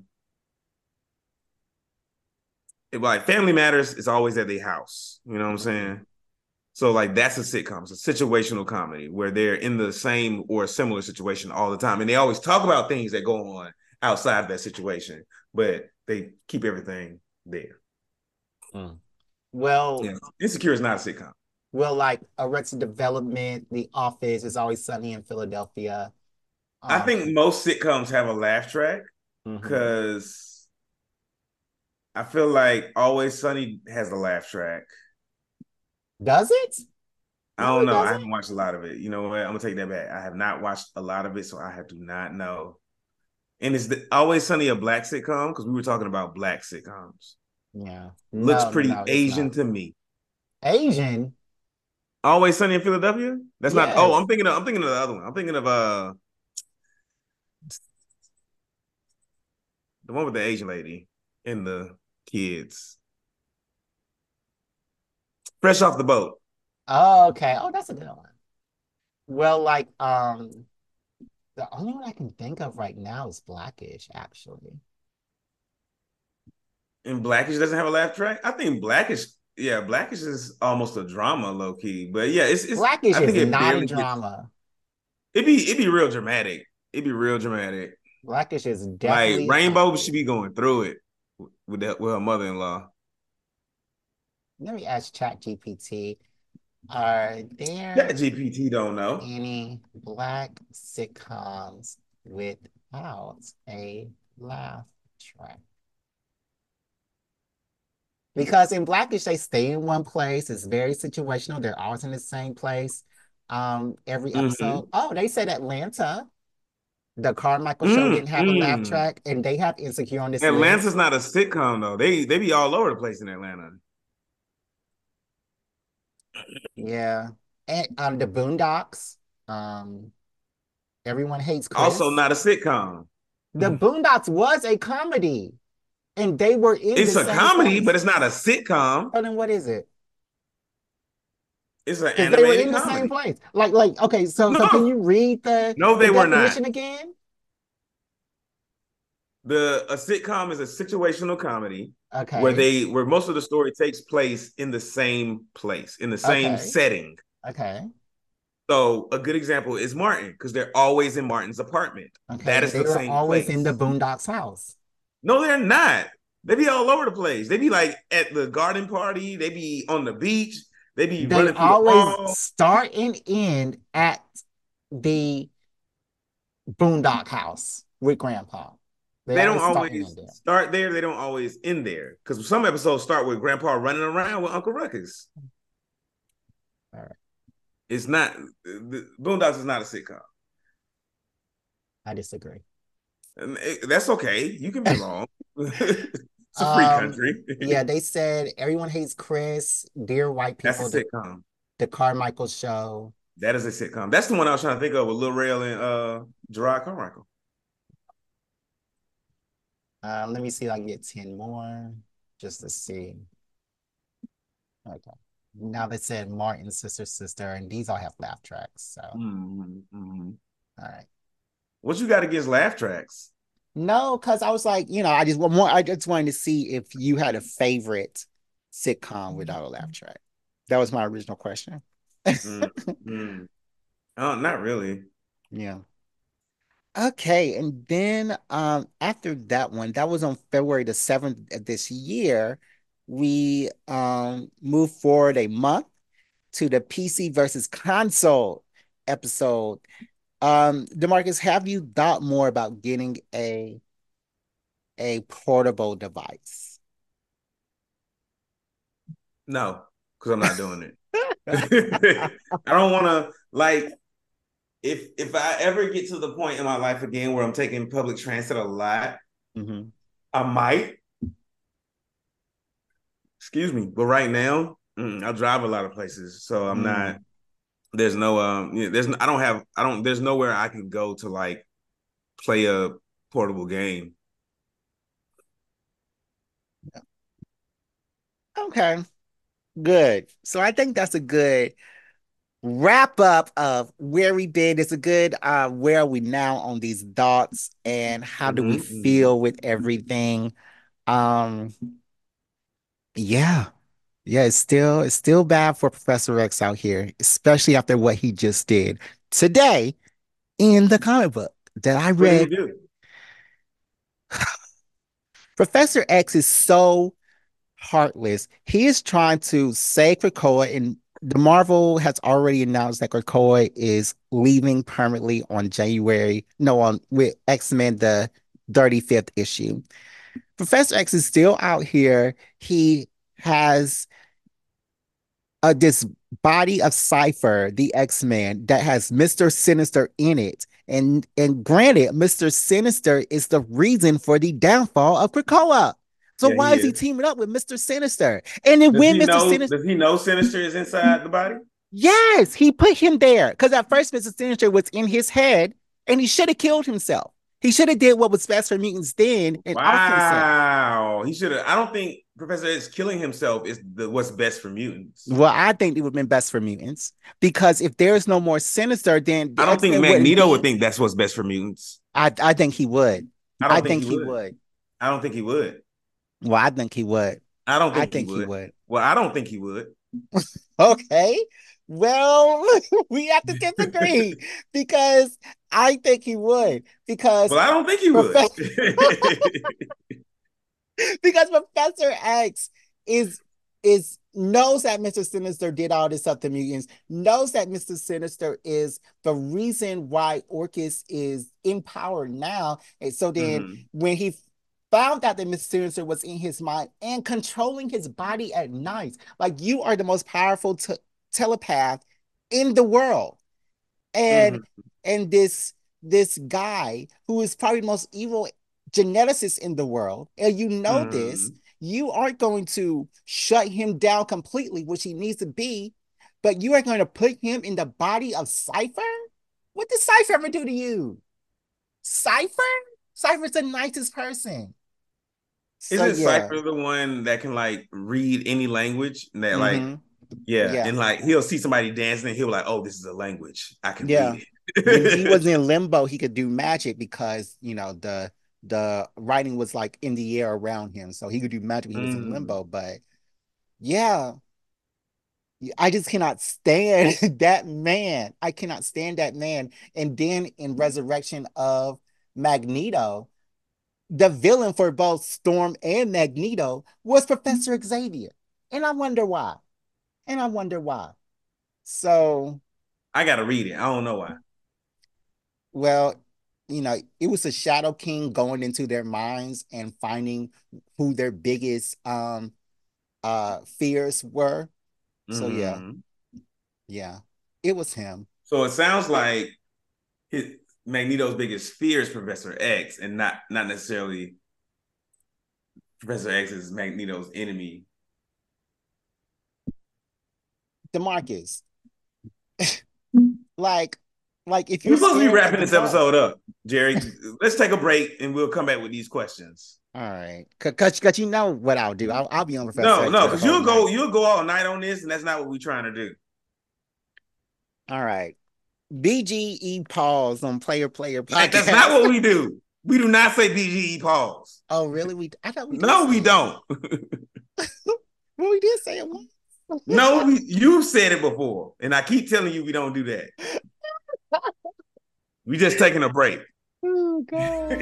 it, like Family Matters is always at the house. You know what I'm saying? So like that's a sitcom. It's a situational comedy where they're in the same or similar situation all the time, and they always talk about things that go on outside of that situation, but they keep everything there. Mm. Well, Yeah, Insecure is not a sitcom. well, like Arrested Development, The Office is always sunny in Philadelphia. I Um, think most sitcoms have a laugh track mhm. because I feel like Always Sunny has a laugh track. Does it? I No, don't it know. I doesn't. haven't watched a lot of it. You know what? I'm gonna take that back. I have not watched a lot of it, so I have do not know. And is the Always Sunny a black sitcom? Because we were talking about black sitcoms. Yeah. Looks No, no, pretty no, it's Asian not. to me. Asian? Always Sunny in Philadelphia? That's not. Oh, Yes. I'm thinking of. I'm thinking of the other one. I'm thinking of uh the one with the Asian lady and the kids. Fresh off the boat. Oh, okay. Oh, that's a good one. Well, like, um, the only one I can think of right now is Blackish, actually. And Blackish doesn't have a laugh track. I think Blackish, yeah, Blackish is almost a drama, low key. But yeah, it's it's. Blackish I is think it not a barely gets. drama. It be it be real dramatic. It be real dramatic. Blackish is Like definitely a Rainbow should comedy. be going through it with that with her mother in law. Let me ask ChatGPT, are That there G P T don't know. any black sitcoms without a laugh track? Because in Blackish, they stay in one place. It's very situational. They're always in the same place. Um, every Mm-hmm. episode. Oh, they said Atlanta. The Carmichael show Mm, didn't have a laugh mm. track, and they have Insecure on this Atlanta's list. not a sitcom though. They they be all over the place in Atlanta. Yeah. And um, the Boondocks. Um, Everyone Hates Also Chris. not a sitcom. The Boondocks was a comedy, and they were in It's the a same comedy, but place. it's not a sitcom. So then what is it? It's an Because they were animated in the same comedy. place. Like, like, okay, so so can No, you read the no, the they were not. definition again? The a sitcom is a situational comedy where Okay, they where most of the story takes place in the same place, in the same okay, setting. okay, So a good example is Martin, because they're always in Martin's apartment. That okay. is They the were same always in the place. Boondocks house. No, they're not. They be all over the place. They be like at the garden party. They be on the beach. They be They running through the always mall. start and end at the Boondock House with Grandpa. They They don't always start and always end there. start there. They don't always end there. Because some episodes start with Grandpa running around with Uncle Ruckus. All right. It's not. The Boondocks is not a sitcom. I disagree. And it- that's okay. You can be wrong. It's a free Um, country. yeah, they said Everyone Hates Chris, Dear White That's a People, the, sitcom. the Carmichael Show. That is a sitcom. That's the one I was trying to think of with Lil Rel and uh Gerard Carmichael. Um, let me see if I can get ten more just to see. Okay. Now they said Martin, Sister, Sister, and these all have laugh tracks. So, Mm-hmm, mm-hmm. all right. What you got against laugh tracks? No, because I was like, you know, I just want more. I just wanted to see if you had a favorite sitcom without a laugh track. That was my original question. Mm-hmm. Oh, not really. Yeah. Okay, and then um after that one, that was on February the seventh of this year, we um moved forward a month to the P C versus console episode. Um, DeMarcus, have you thought more about getting a a portable device? No, because I'm not doing it. I don't want to like if if I ever get to the point in my life again where I'm taking public transit a lot, Mhm. I might. Excuse me, but right now, mm, I drive a lot of places, so I'm not. Mm. There's no um. You know, there's I don't have I don't. There's nowhere I can go to like play a portable game. Okay, good. So I think that's a good wrap up of where we've been. It's a good uh where are we now on these thoughts and how do we Mm-hmm, mm-hmm. feel with everything. Um yeah. Yeah, it's still it's still bad for Professor X out here, especially after what he just did today in the comic book that I What did he read. do? Professor X is so heartless. He is trying to save Krakoa, and the Marvel has already announced that Krakoa is leaving permanently on January. No, on with X-Men the thirty-fifth issue. Professor X is still out here. He has uh, this body of Cypher, the X-Man, that has Mister Sinister in it. And and granted, Mister Sinister is the reason for the downfall of Krakoa. So Yeah, why he is he is. teaming up with Mister Sinister? And then Does when he Mister know? Sinister, Does he know Sinister is inside the body? yes, he put him there. Because at first Mister Sinister was in his head and he should have killed himself. He should have did what was best for mutants then and off himself. Wow, he should have. I don't think Professor X killing himself is the what's best for mutants. Well, I think it would have been best for mutants because if there's no more Sinister, then I the don't think X-Men wouldn't Magneto would be. think that's what's best for mutants. I I think he would. I I don't think think he he would. would. I don't think he would. Well, I think he would. I don't I think he think he would. would. Well, I don't think he would. Okay. Well, we have to disagree because I think he would because Well, I don't think he would. Professor because Professor X is is knows that Mister Sinister did all this stuff to mutants, knows that Mister Sinister is the reason why Orchis is in power now. And so then Mm-hmm. when he found out that Mister Sinister was in his mind and controlling his body at night, like you are the most powerful te- telepath in the world. And Mm-hmm. and this this guy who is probably the most evil geneticist in the world, and you know this, Mm-hmm. you aren't going to shut him down completely, which he needs to be, but you are going to put him in the body of Cypher? What did Cypher ever do to you? Cypher? Cypher's the nicest person. So Isn't yeah. Cypher the one that can like read any language? And that like, Mm-hmm. yeah, Yeah. and like he'll see somebody dancing and he'll be like, "Oh, this is a language. I can Yeah. read When he it." was in limbo, he could do magic because, you know, the the writing was like in the air around him. So he could do magic when he was in Mm. limbo. But yeah, I just cannot stand that man. I cannot stand that man. And then in Resurrection of Magneto, the villain for both Storm and Magneto was Professor Xavier. And I wonder why. And I wonder why. So I gotta read it. I don't know why. well, you know, it was a Shadow King going into their minds and finding who their biggest um uh fears were. So yeah, Mm-hmm. yeah, it was him. So it sounds like his Magneto's biggest fear is Professor X, and not not necessarily Professor X is Magneto's enemy. DeMarcus, like, like if We're you're supposed to be scared of wrapping the this dark. episode up, Jerry. Let's take a break and we'll come back with these questions. All right, cause, cause you know what I'll do. I'll, I'll be on Professor No, X no, for the because whole you'll go night. you'll go all night on this, and that's not what we're trying to do. All right, B G E pause on Player Player Like that's not podcast. what we do. We do not say B G E pause. Oh, really? We I thought we did No, say we it. don't. Well, we did say it once. No, we, you said it before, and I keep telling you we don't do that. We just taking a break. Oh God.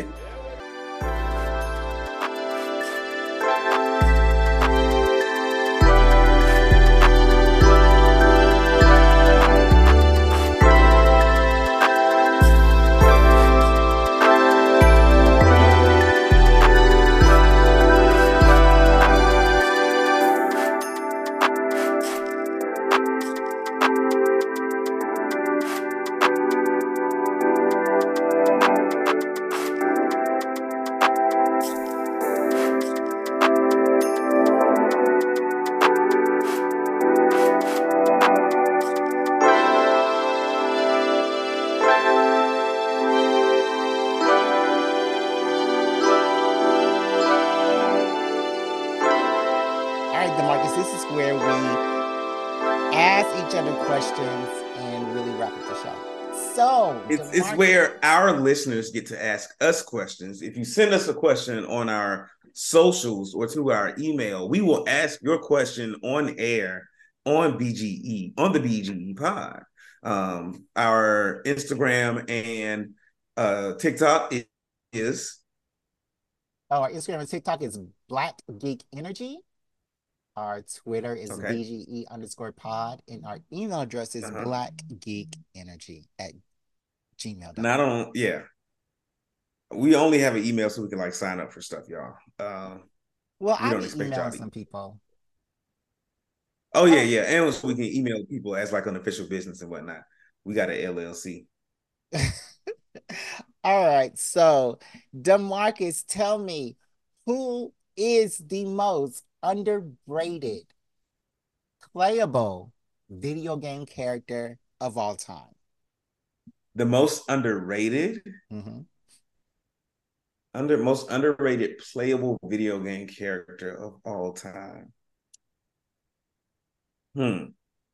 All right, DeMarcus, this is where we ask each other questions and really wrap up the show. So, It's it's DeMarcus, where our listeners get to ask us questions. If you send us a question on our socials or to our email, we will ask your question on air on B G E, on the B G E pod. Um, our Instagram and uh, TikTok is oh, our Instagram and TikTok is Black Geek Energy. Our Twitter is okay. B G E underscore pod, and our email address is Uh-huh. blackgeekenergy at gmail.com. Not on, yeah. We only have an email so we can like sign up for stuff, y'all. Um, Well, we I don't be expect y'all emailing to. some people. Oh yeah, Oh, yeah, and so we can email people as like an official business and whatnot. We got an L L C. all right. So, DeMarcus, tell me who is the most underrated playable video game character of all time? The most underrated, Mm-hmm. under most underrated playable video game character of all time. Hmm.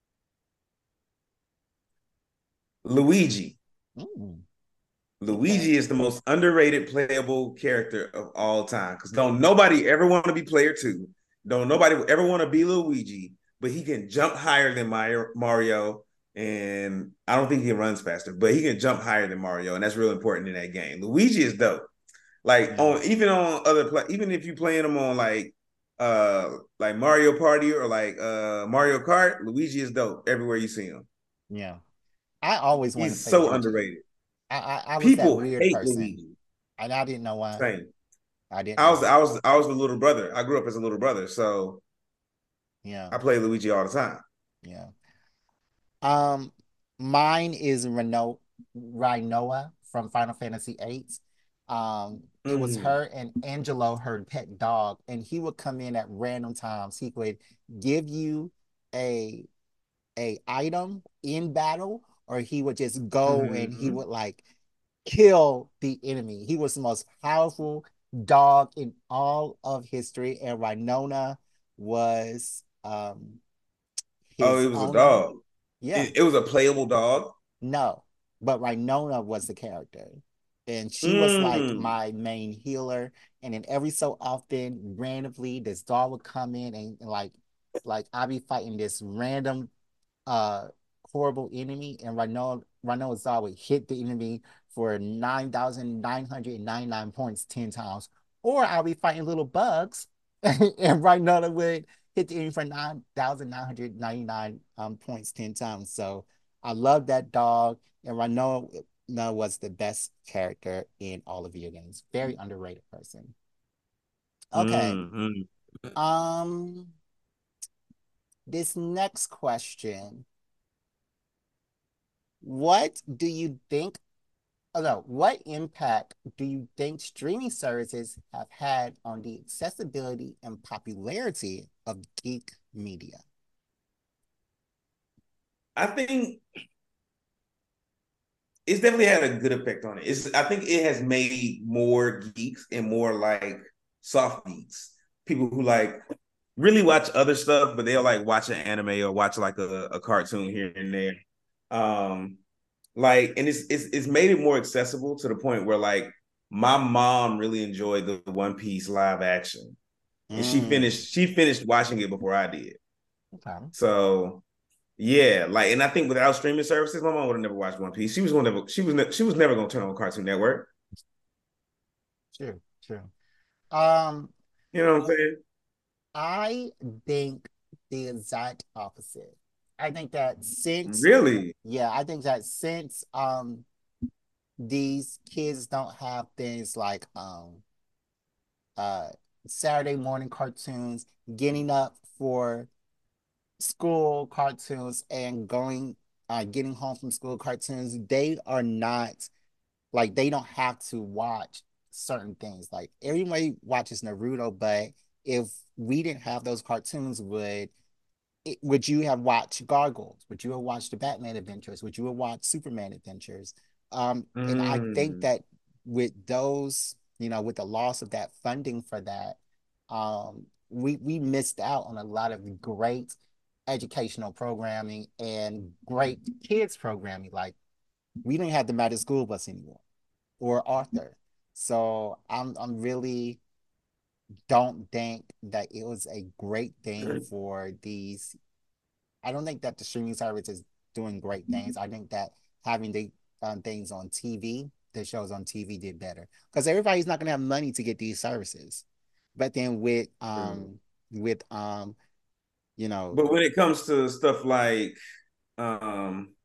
Luigi. Mm, okay. Luigi is the most underrated playable character of all time because don't nobody ever want to be player two. Don't nobody ever want to be Luigi, but he can jump higher than Mario. And I don't think he runs faster, but he can jump higher than Mario, and that's real important in that game. Luigi is dope. Like Yeah. on even on other play, even if you playing them on like uh like Mario Party or like uh Mario Kart, Luigi is dope everywhere you see him. Yeah. I always wanted to He's play so Luigi. underrated. I, I, I was that People weird hate person. Luigi. And I didn't know why. Same. I didn't I was know. I was I was the little brother. I grew up as a little brother, so Yeah. I play Luigi all the time. Yeah. Um, mine is Reno Rinoa from Final Fantasy eight. Um, it was Mm-hmm. her and Angelo, her pet dog, and he would come in at random times. He would give you a a item in battle, or he would just go and he Mm-hmm. would like kill the enemy. He was the most powerful dog in all of history, and Rhinona was um Oh, his it was a owner. dog. Yeah, It, it was a playable dog. no, but Rhinona was the character. And she was like Mm. my main healer. And then every so often, randomly, this dog would come in and, and like like I'd be fighting this random uh horrible enemy, and Rhino Rhino's dog would hit the enemy for nine thousand nine hundred ninety-nine points ten times or I'll be fighting little bugs, and Rhinoa would hit the enemy for nine thousand nine hundred ninety-nine um, points ten times. So I love that dog, and Rhinoa was the best character in all of video games. Very underrated person. Okay. Mm-hmm. Um, this next question. What do you think Oh, no. What impact do you think streaming services have had on the accessibility and popularity of geek media? I think it's definitely had a good effect on it. It's I think it has made more geeks and more like soft geeks, people who like really watch other stuff, but they'll like watch an anime or watch like a, a cartoon here and there. Um, like, and it's it's it's made it more accessible to the point where like my mom really enjoyed the One Piece live action, and she Mm, finished she finished watching it before I did. okay. So yeah, like, and I think without streaming services, my mom would have never watched One Piece. She was gonna never, she was, ne- she was never gonna turn on Cartoon Network. True, true. Um, You know what I'm saying? I think the exact opposite. I think that since, Really? yeah, I think that since um these kids don't have things like um uh Saturday morning cartoons, getting up for school cartoons and going uh getting home from school cartoons, they are not like they don't have to watch certain things. Like everybody watches Naruto, but if we didn't have those cartoons, would it, would you have watched Gargoyles? Would you have watched the Batman Adventures? Would you have watched Superman Adventures? Um, and I think Mm. that with those, you know, with the loss of that funding for that, um, we we missed out on a lot of great educational programming and great kids programming. Like we didn't have the Magic School Bus anymore or Arthur. So I'm I'm really don't think that it was a great thing for these. I don't think that the streaming service is doing great things. I think that having the um, things on T V, the shows on T V did better because everybody's not going to have money to get these services. But then with um with um you know But when it comes to stuff like, um,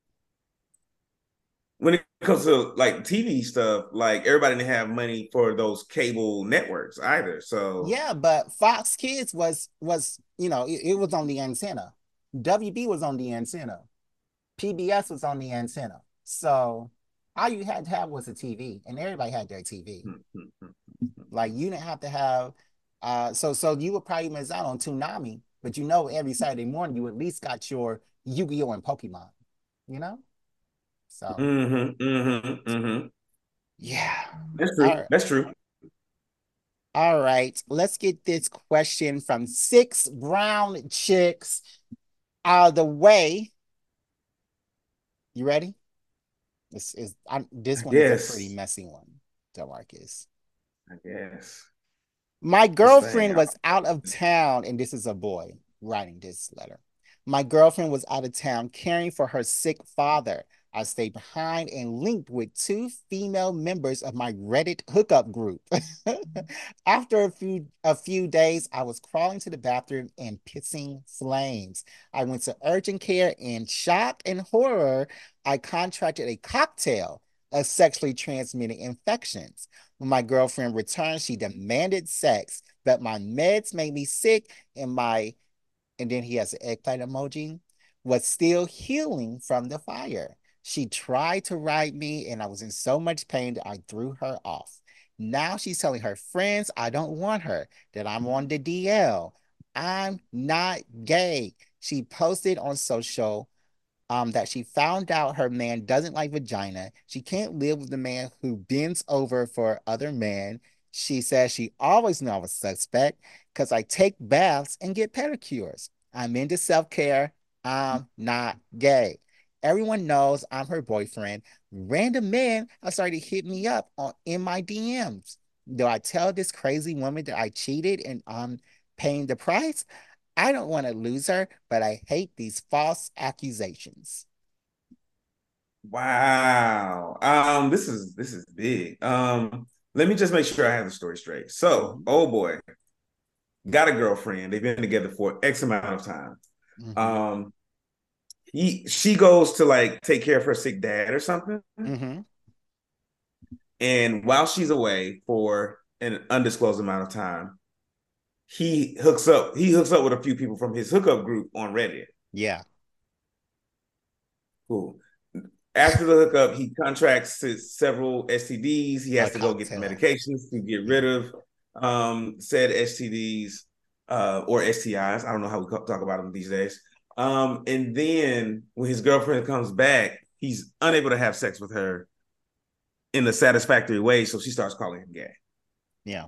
when it comes to like T V stuff, like everybody didn't have money for those cable networks either. So, yeah, but Fox Kids was was you know it, it was on the antenna. W B was on the antenna. P B S was on the antenna. So all you had to have was a T V, and everybody had their T V. Like you didn't have to have. Uh, so so you would probably miss out on Toonami, but you know every Saturday morning you at least got your Yu-Gi-Oh and Pokemon. You know. So mm-hmm, mm-hmm, mm-hmm. yeah. That's All true. right. That's true. All right. Let's get this question from six brown chicks out of the way. You ready? This is I'm, this I one is a pretty guess. messy one, Demarcus. I guess. My This thing. girlfriend was out of town, and this is a boy writing this letter. My girlfriend was out of town caring for her sick father. I stayed behind and linked with two female members of my Reddit hookup group. After a few a few days, I was crawling to the bathroom and pissing flames. I went to urgent care in shock and horror. I contracted a cocktail of sexually transmitted infections. When my girlfriend returned, she demanded sex, but my meds made me sick, and my and then he has an eggplant emoji, was still healing from the fire. She tried to ride me, and I was in so much pain that I threw her off. Now she's telling her friends I don't want her, that I'm on the D L. I'm not gay. She posted on social um, that she found out her man doesn't like vagina. She can't live with a man who bends over for other men. She says she always knew I was suspect because I take baths and get pedicures. I'm into self care. I'm not gay. Everyone knows I'm her boyfriend. Random men have started to hit me up on in my D Ms. Do I tell this crazy woman that I cheated and I'm paying the price? I don't want to lose her, but I hate these false accusations. Wow. Um, this is this is big. Um, let me just make sure I have the story straight. So, Mm-hmm. oh boy, got a girlfriend. They've been together for X amount of time. Mm-hmm. Um, he she goes to like take care of her sick dad or something. Mm-hmm. And while she's away for an undisclosed amount of time, he hooks up. He hooks up with a few people from his hookup group on Reddit. Yeah. Cool. After the hookup, he contracts to several S T Ds. He A has to go get the cocktail. medications to get Yeah. rid of um, said S T Ds uh, or S T Is. I don't know how we talk about them these days. Um, and then when his girlfriend comes back, he's unable to have sex with her in a satisfactory way, so she starts calling him gay. Yeah.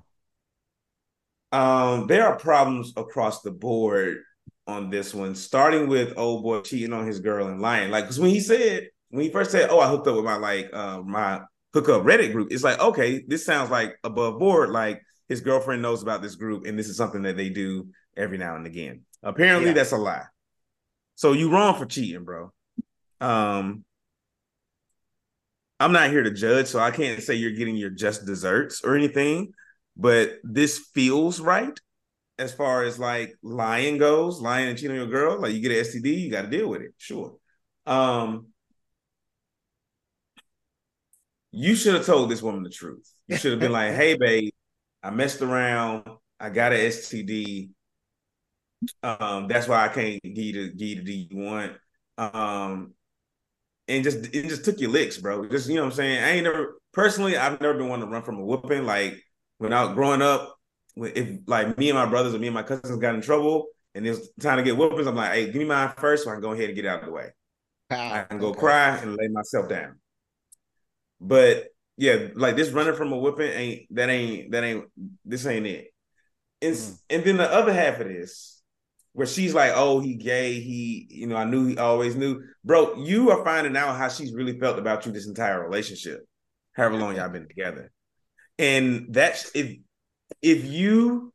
Um, there are problems across the board on this one, starting with old boy cheating on his girl and lying. Like, because when he said, when he first said, "Oh, I hooked up with my like uh, my hookup Reddit group," it's like, okay, this sounds like above board. Like his girlfriend knows about this group, and this is something that they do every now and again. Apparently, Yeah. that's a lie. So you wrong for cheating, bro. Um, I'm not here to judge, so I can't say you're getting your just desserts or anything, but this feels right as far as like lying goes, lying and cheating on your girl. Like you get an S T D, you got to deal with it. Sure. Um, you should have told this woman the truth. You should have been like, "Hey, babe, I messed around. I got an S T D. Um, that's why I can't give you the give you the D you want." Um, and just it just took your licks, bro. Just you know what I'm saying. I ain't never personally. I've never been one to run from a whooping. Like when I was growing up, if like me and my brothers or me and my cousins got in trouble and it was time to get whoopings, I'm like, hey, give me mine first, so I can go ahead and get out of the way. I Wow. can go Okay. cry and lay myself down. But yeah, like this running from a whooping ain't that ain't that ain't this ain't it. And Mm. and then the other half of this where she's like, oh, he gay, he, you know, I knew he always knew. Bro, you are finding out how she's really felt about you this entire relationship, however long y'all been together. And that's if if you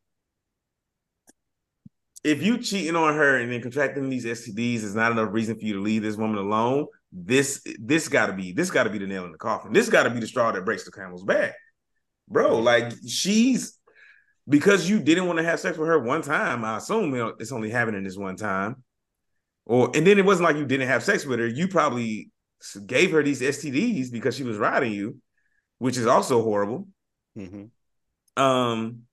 if you cheating on her and then contracting these S T Ds is not enough reason for you to leave this woman alone, this this gotta be this gotta be the nail in the coffin. This gotta be the straw that breaks the camel's back. Bro, Yeah. like she's because you didn't want to have sex with her one time, I assume it's only happening this one time. Or and then it wasn't like you didn't have sex with her. You probably gave her these S T Ds because she was riding you, which is also horrible. Mm-hmm. Um,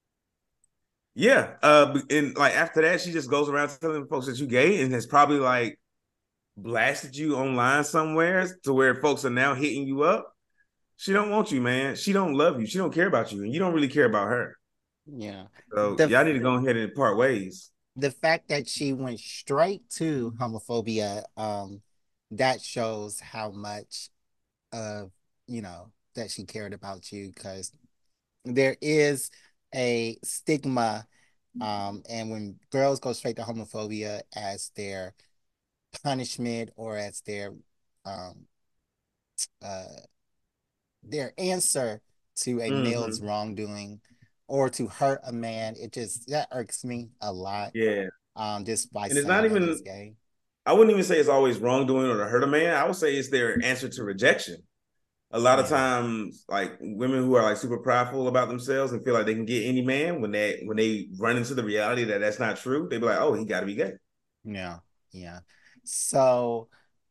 yeah. Uh, and like after that, she just goes around telling folks that you gay and has probably like blasted you online somewhere to where folks are now hitting you up. She don't want you, man. She don't love you. She don't care about you, and you don't really care about her. Yeah. So The y'all need to go ahead and part ways. the fact that she went straight to homophobia, um, that shows how much of, you know, that she cared about you, because there is a stigma, um, and when girls go straight to homophobia as their punishment or as their um uh their answer to a male's Mm-hmm. wrongdoing or to hurt a man, it just that irks me a lot. Yeah, Um, just by and it's not saying that he's even. gay. I wouldn't even say it's always wrongdoing or to hurt a man. I would say it's their answer to rejection. A lot of Yeah. times, like women who are like super prideful about themselves and feel like they can get any man, when they when they run into the reality that that's not true, they be like, "Oh, he got to be gay." Yeah. Yeah. So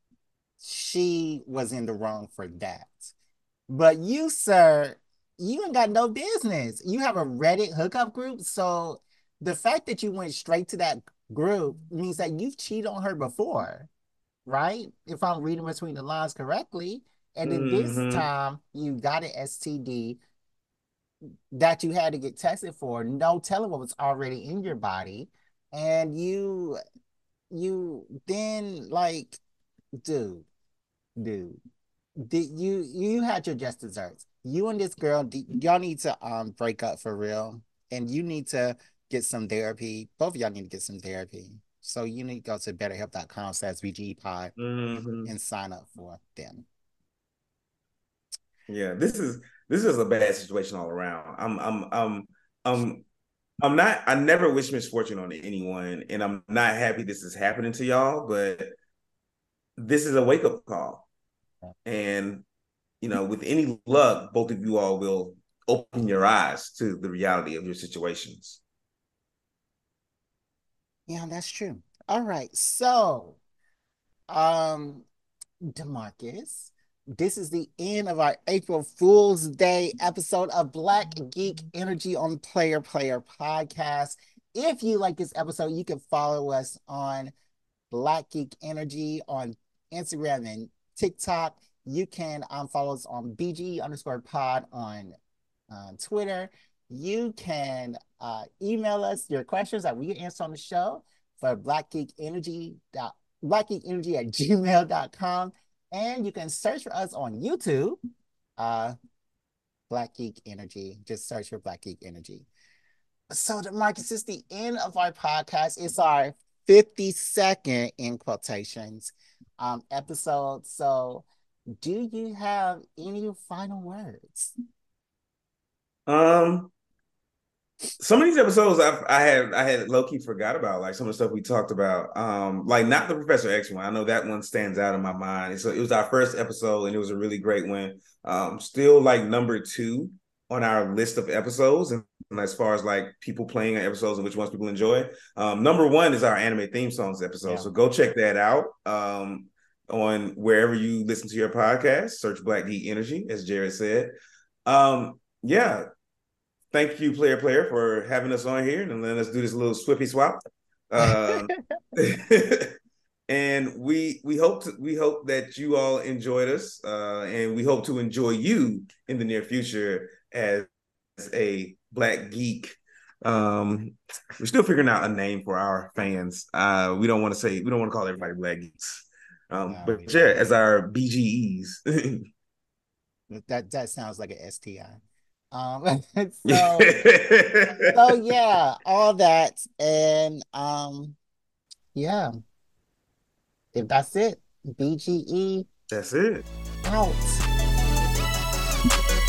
she was in the wrong for that. But you, sir, you ain't got no business. You have a Reddit hookup group. So the fact that you went straight to that group means that you've cheated on her before, right? If I'm reading between the lines correctly. And then this Mm-hmm. time you got an S T D that you had to get tested for, no telling what was already in your body. And you you then like, dude, dude, did you you had your just desserts. You and this girl, y'all need to um break up for real, and you need to get some therapy. Both of y'all need to get some therapy. So you need to go to betterhelp dot com slash V G pod Mm-hmm. and sign up for them. Yeah, this is this is a bad situation all around. I'm I'm I'm I'm I'm not. I never wish misfortune on anyone, and I'm not happy this is happening to y'all. But this is a wake up call, and you know, with any luck, both of you all will open your eyes to the reality of your situations. Yeah, that's true. All right. So, um, DeMarcus, this is the end of our April Fool's Day episode of Black Geek Energy on Player Player Podcast. If you like this episode, you can follow us on Black Geek Energy on Instagram and TikTok. You can um, follow us on B G underscore pod on uh, Twitter. You can uh, email us your questions that we answer on the show for blackgeekenergy. blackgeekenergy at gmail dot com. And you can search for us on YouTube, uh, Black Geek Energy. Just search for Black Geek Energy. So, Marcus, it's the end of our podcast. It's our fifty-second, in quotations, um, episode. So, do you have any final words? Um, some of these episodes I've, I had I had low key forgot about, like some of the stuff we talked about. Um, like not the Professor X one. I know that one stands out in my mind. So it was our first episode, and it was a really great one. Um, still like number two on our list of episodes, and as far as like people playing episodes and which ones people enjoy. Um, number one is our anime theme songs episode. Yeah. So go check that out. Um, on wherever you listen to your podcast, search Black Geek Energy, as Jared said. Um, yeah. Thank you, Player Player, for having us on here and letting us do this little swippy swap. Um, and we we hope to, we hope that you all enjoyed us, uh, and we hope to enjoy you in the near future as a Black geek. Um, we're still figuring out a name for our fans. Uh, we don't want to say we don't want to call everybody Black geeks, um, no, but yeah, as our B G Es. that that sounds like an S T I. Um, so, so yeah, all that. And um, yeah, if that's it, B G E. That's it. Out.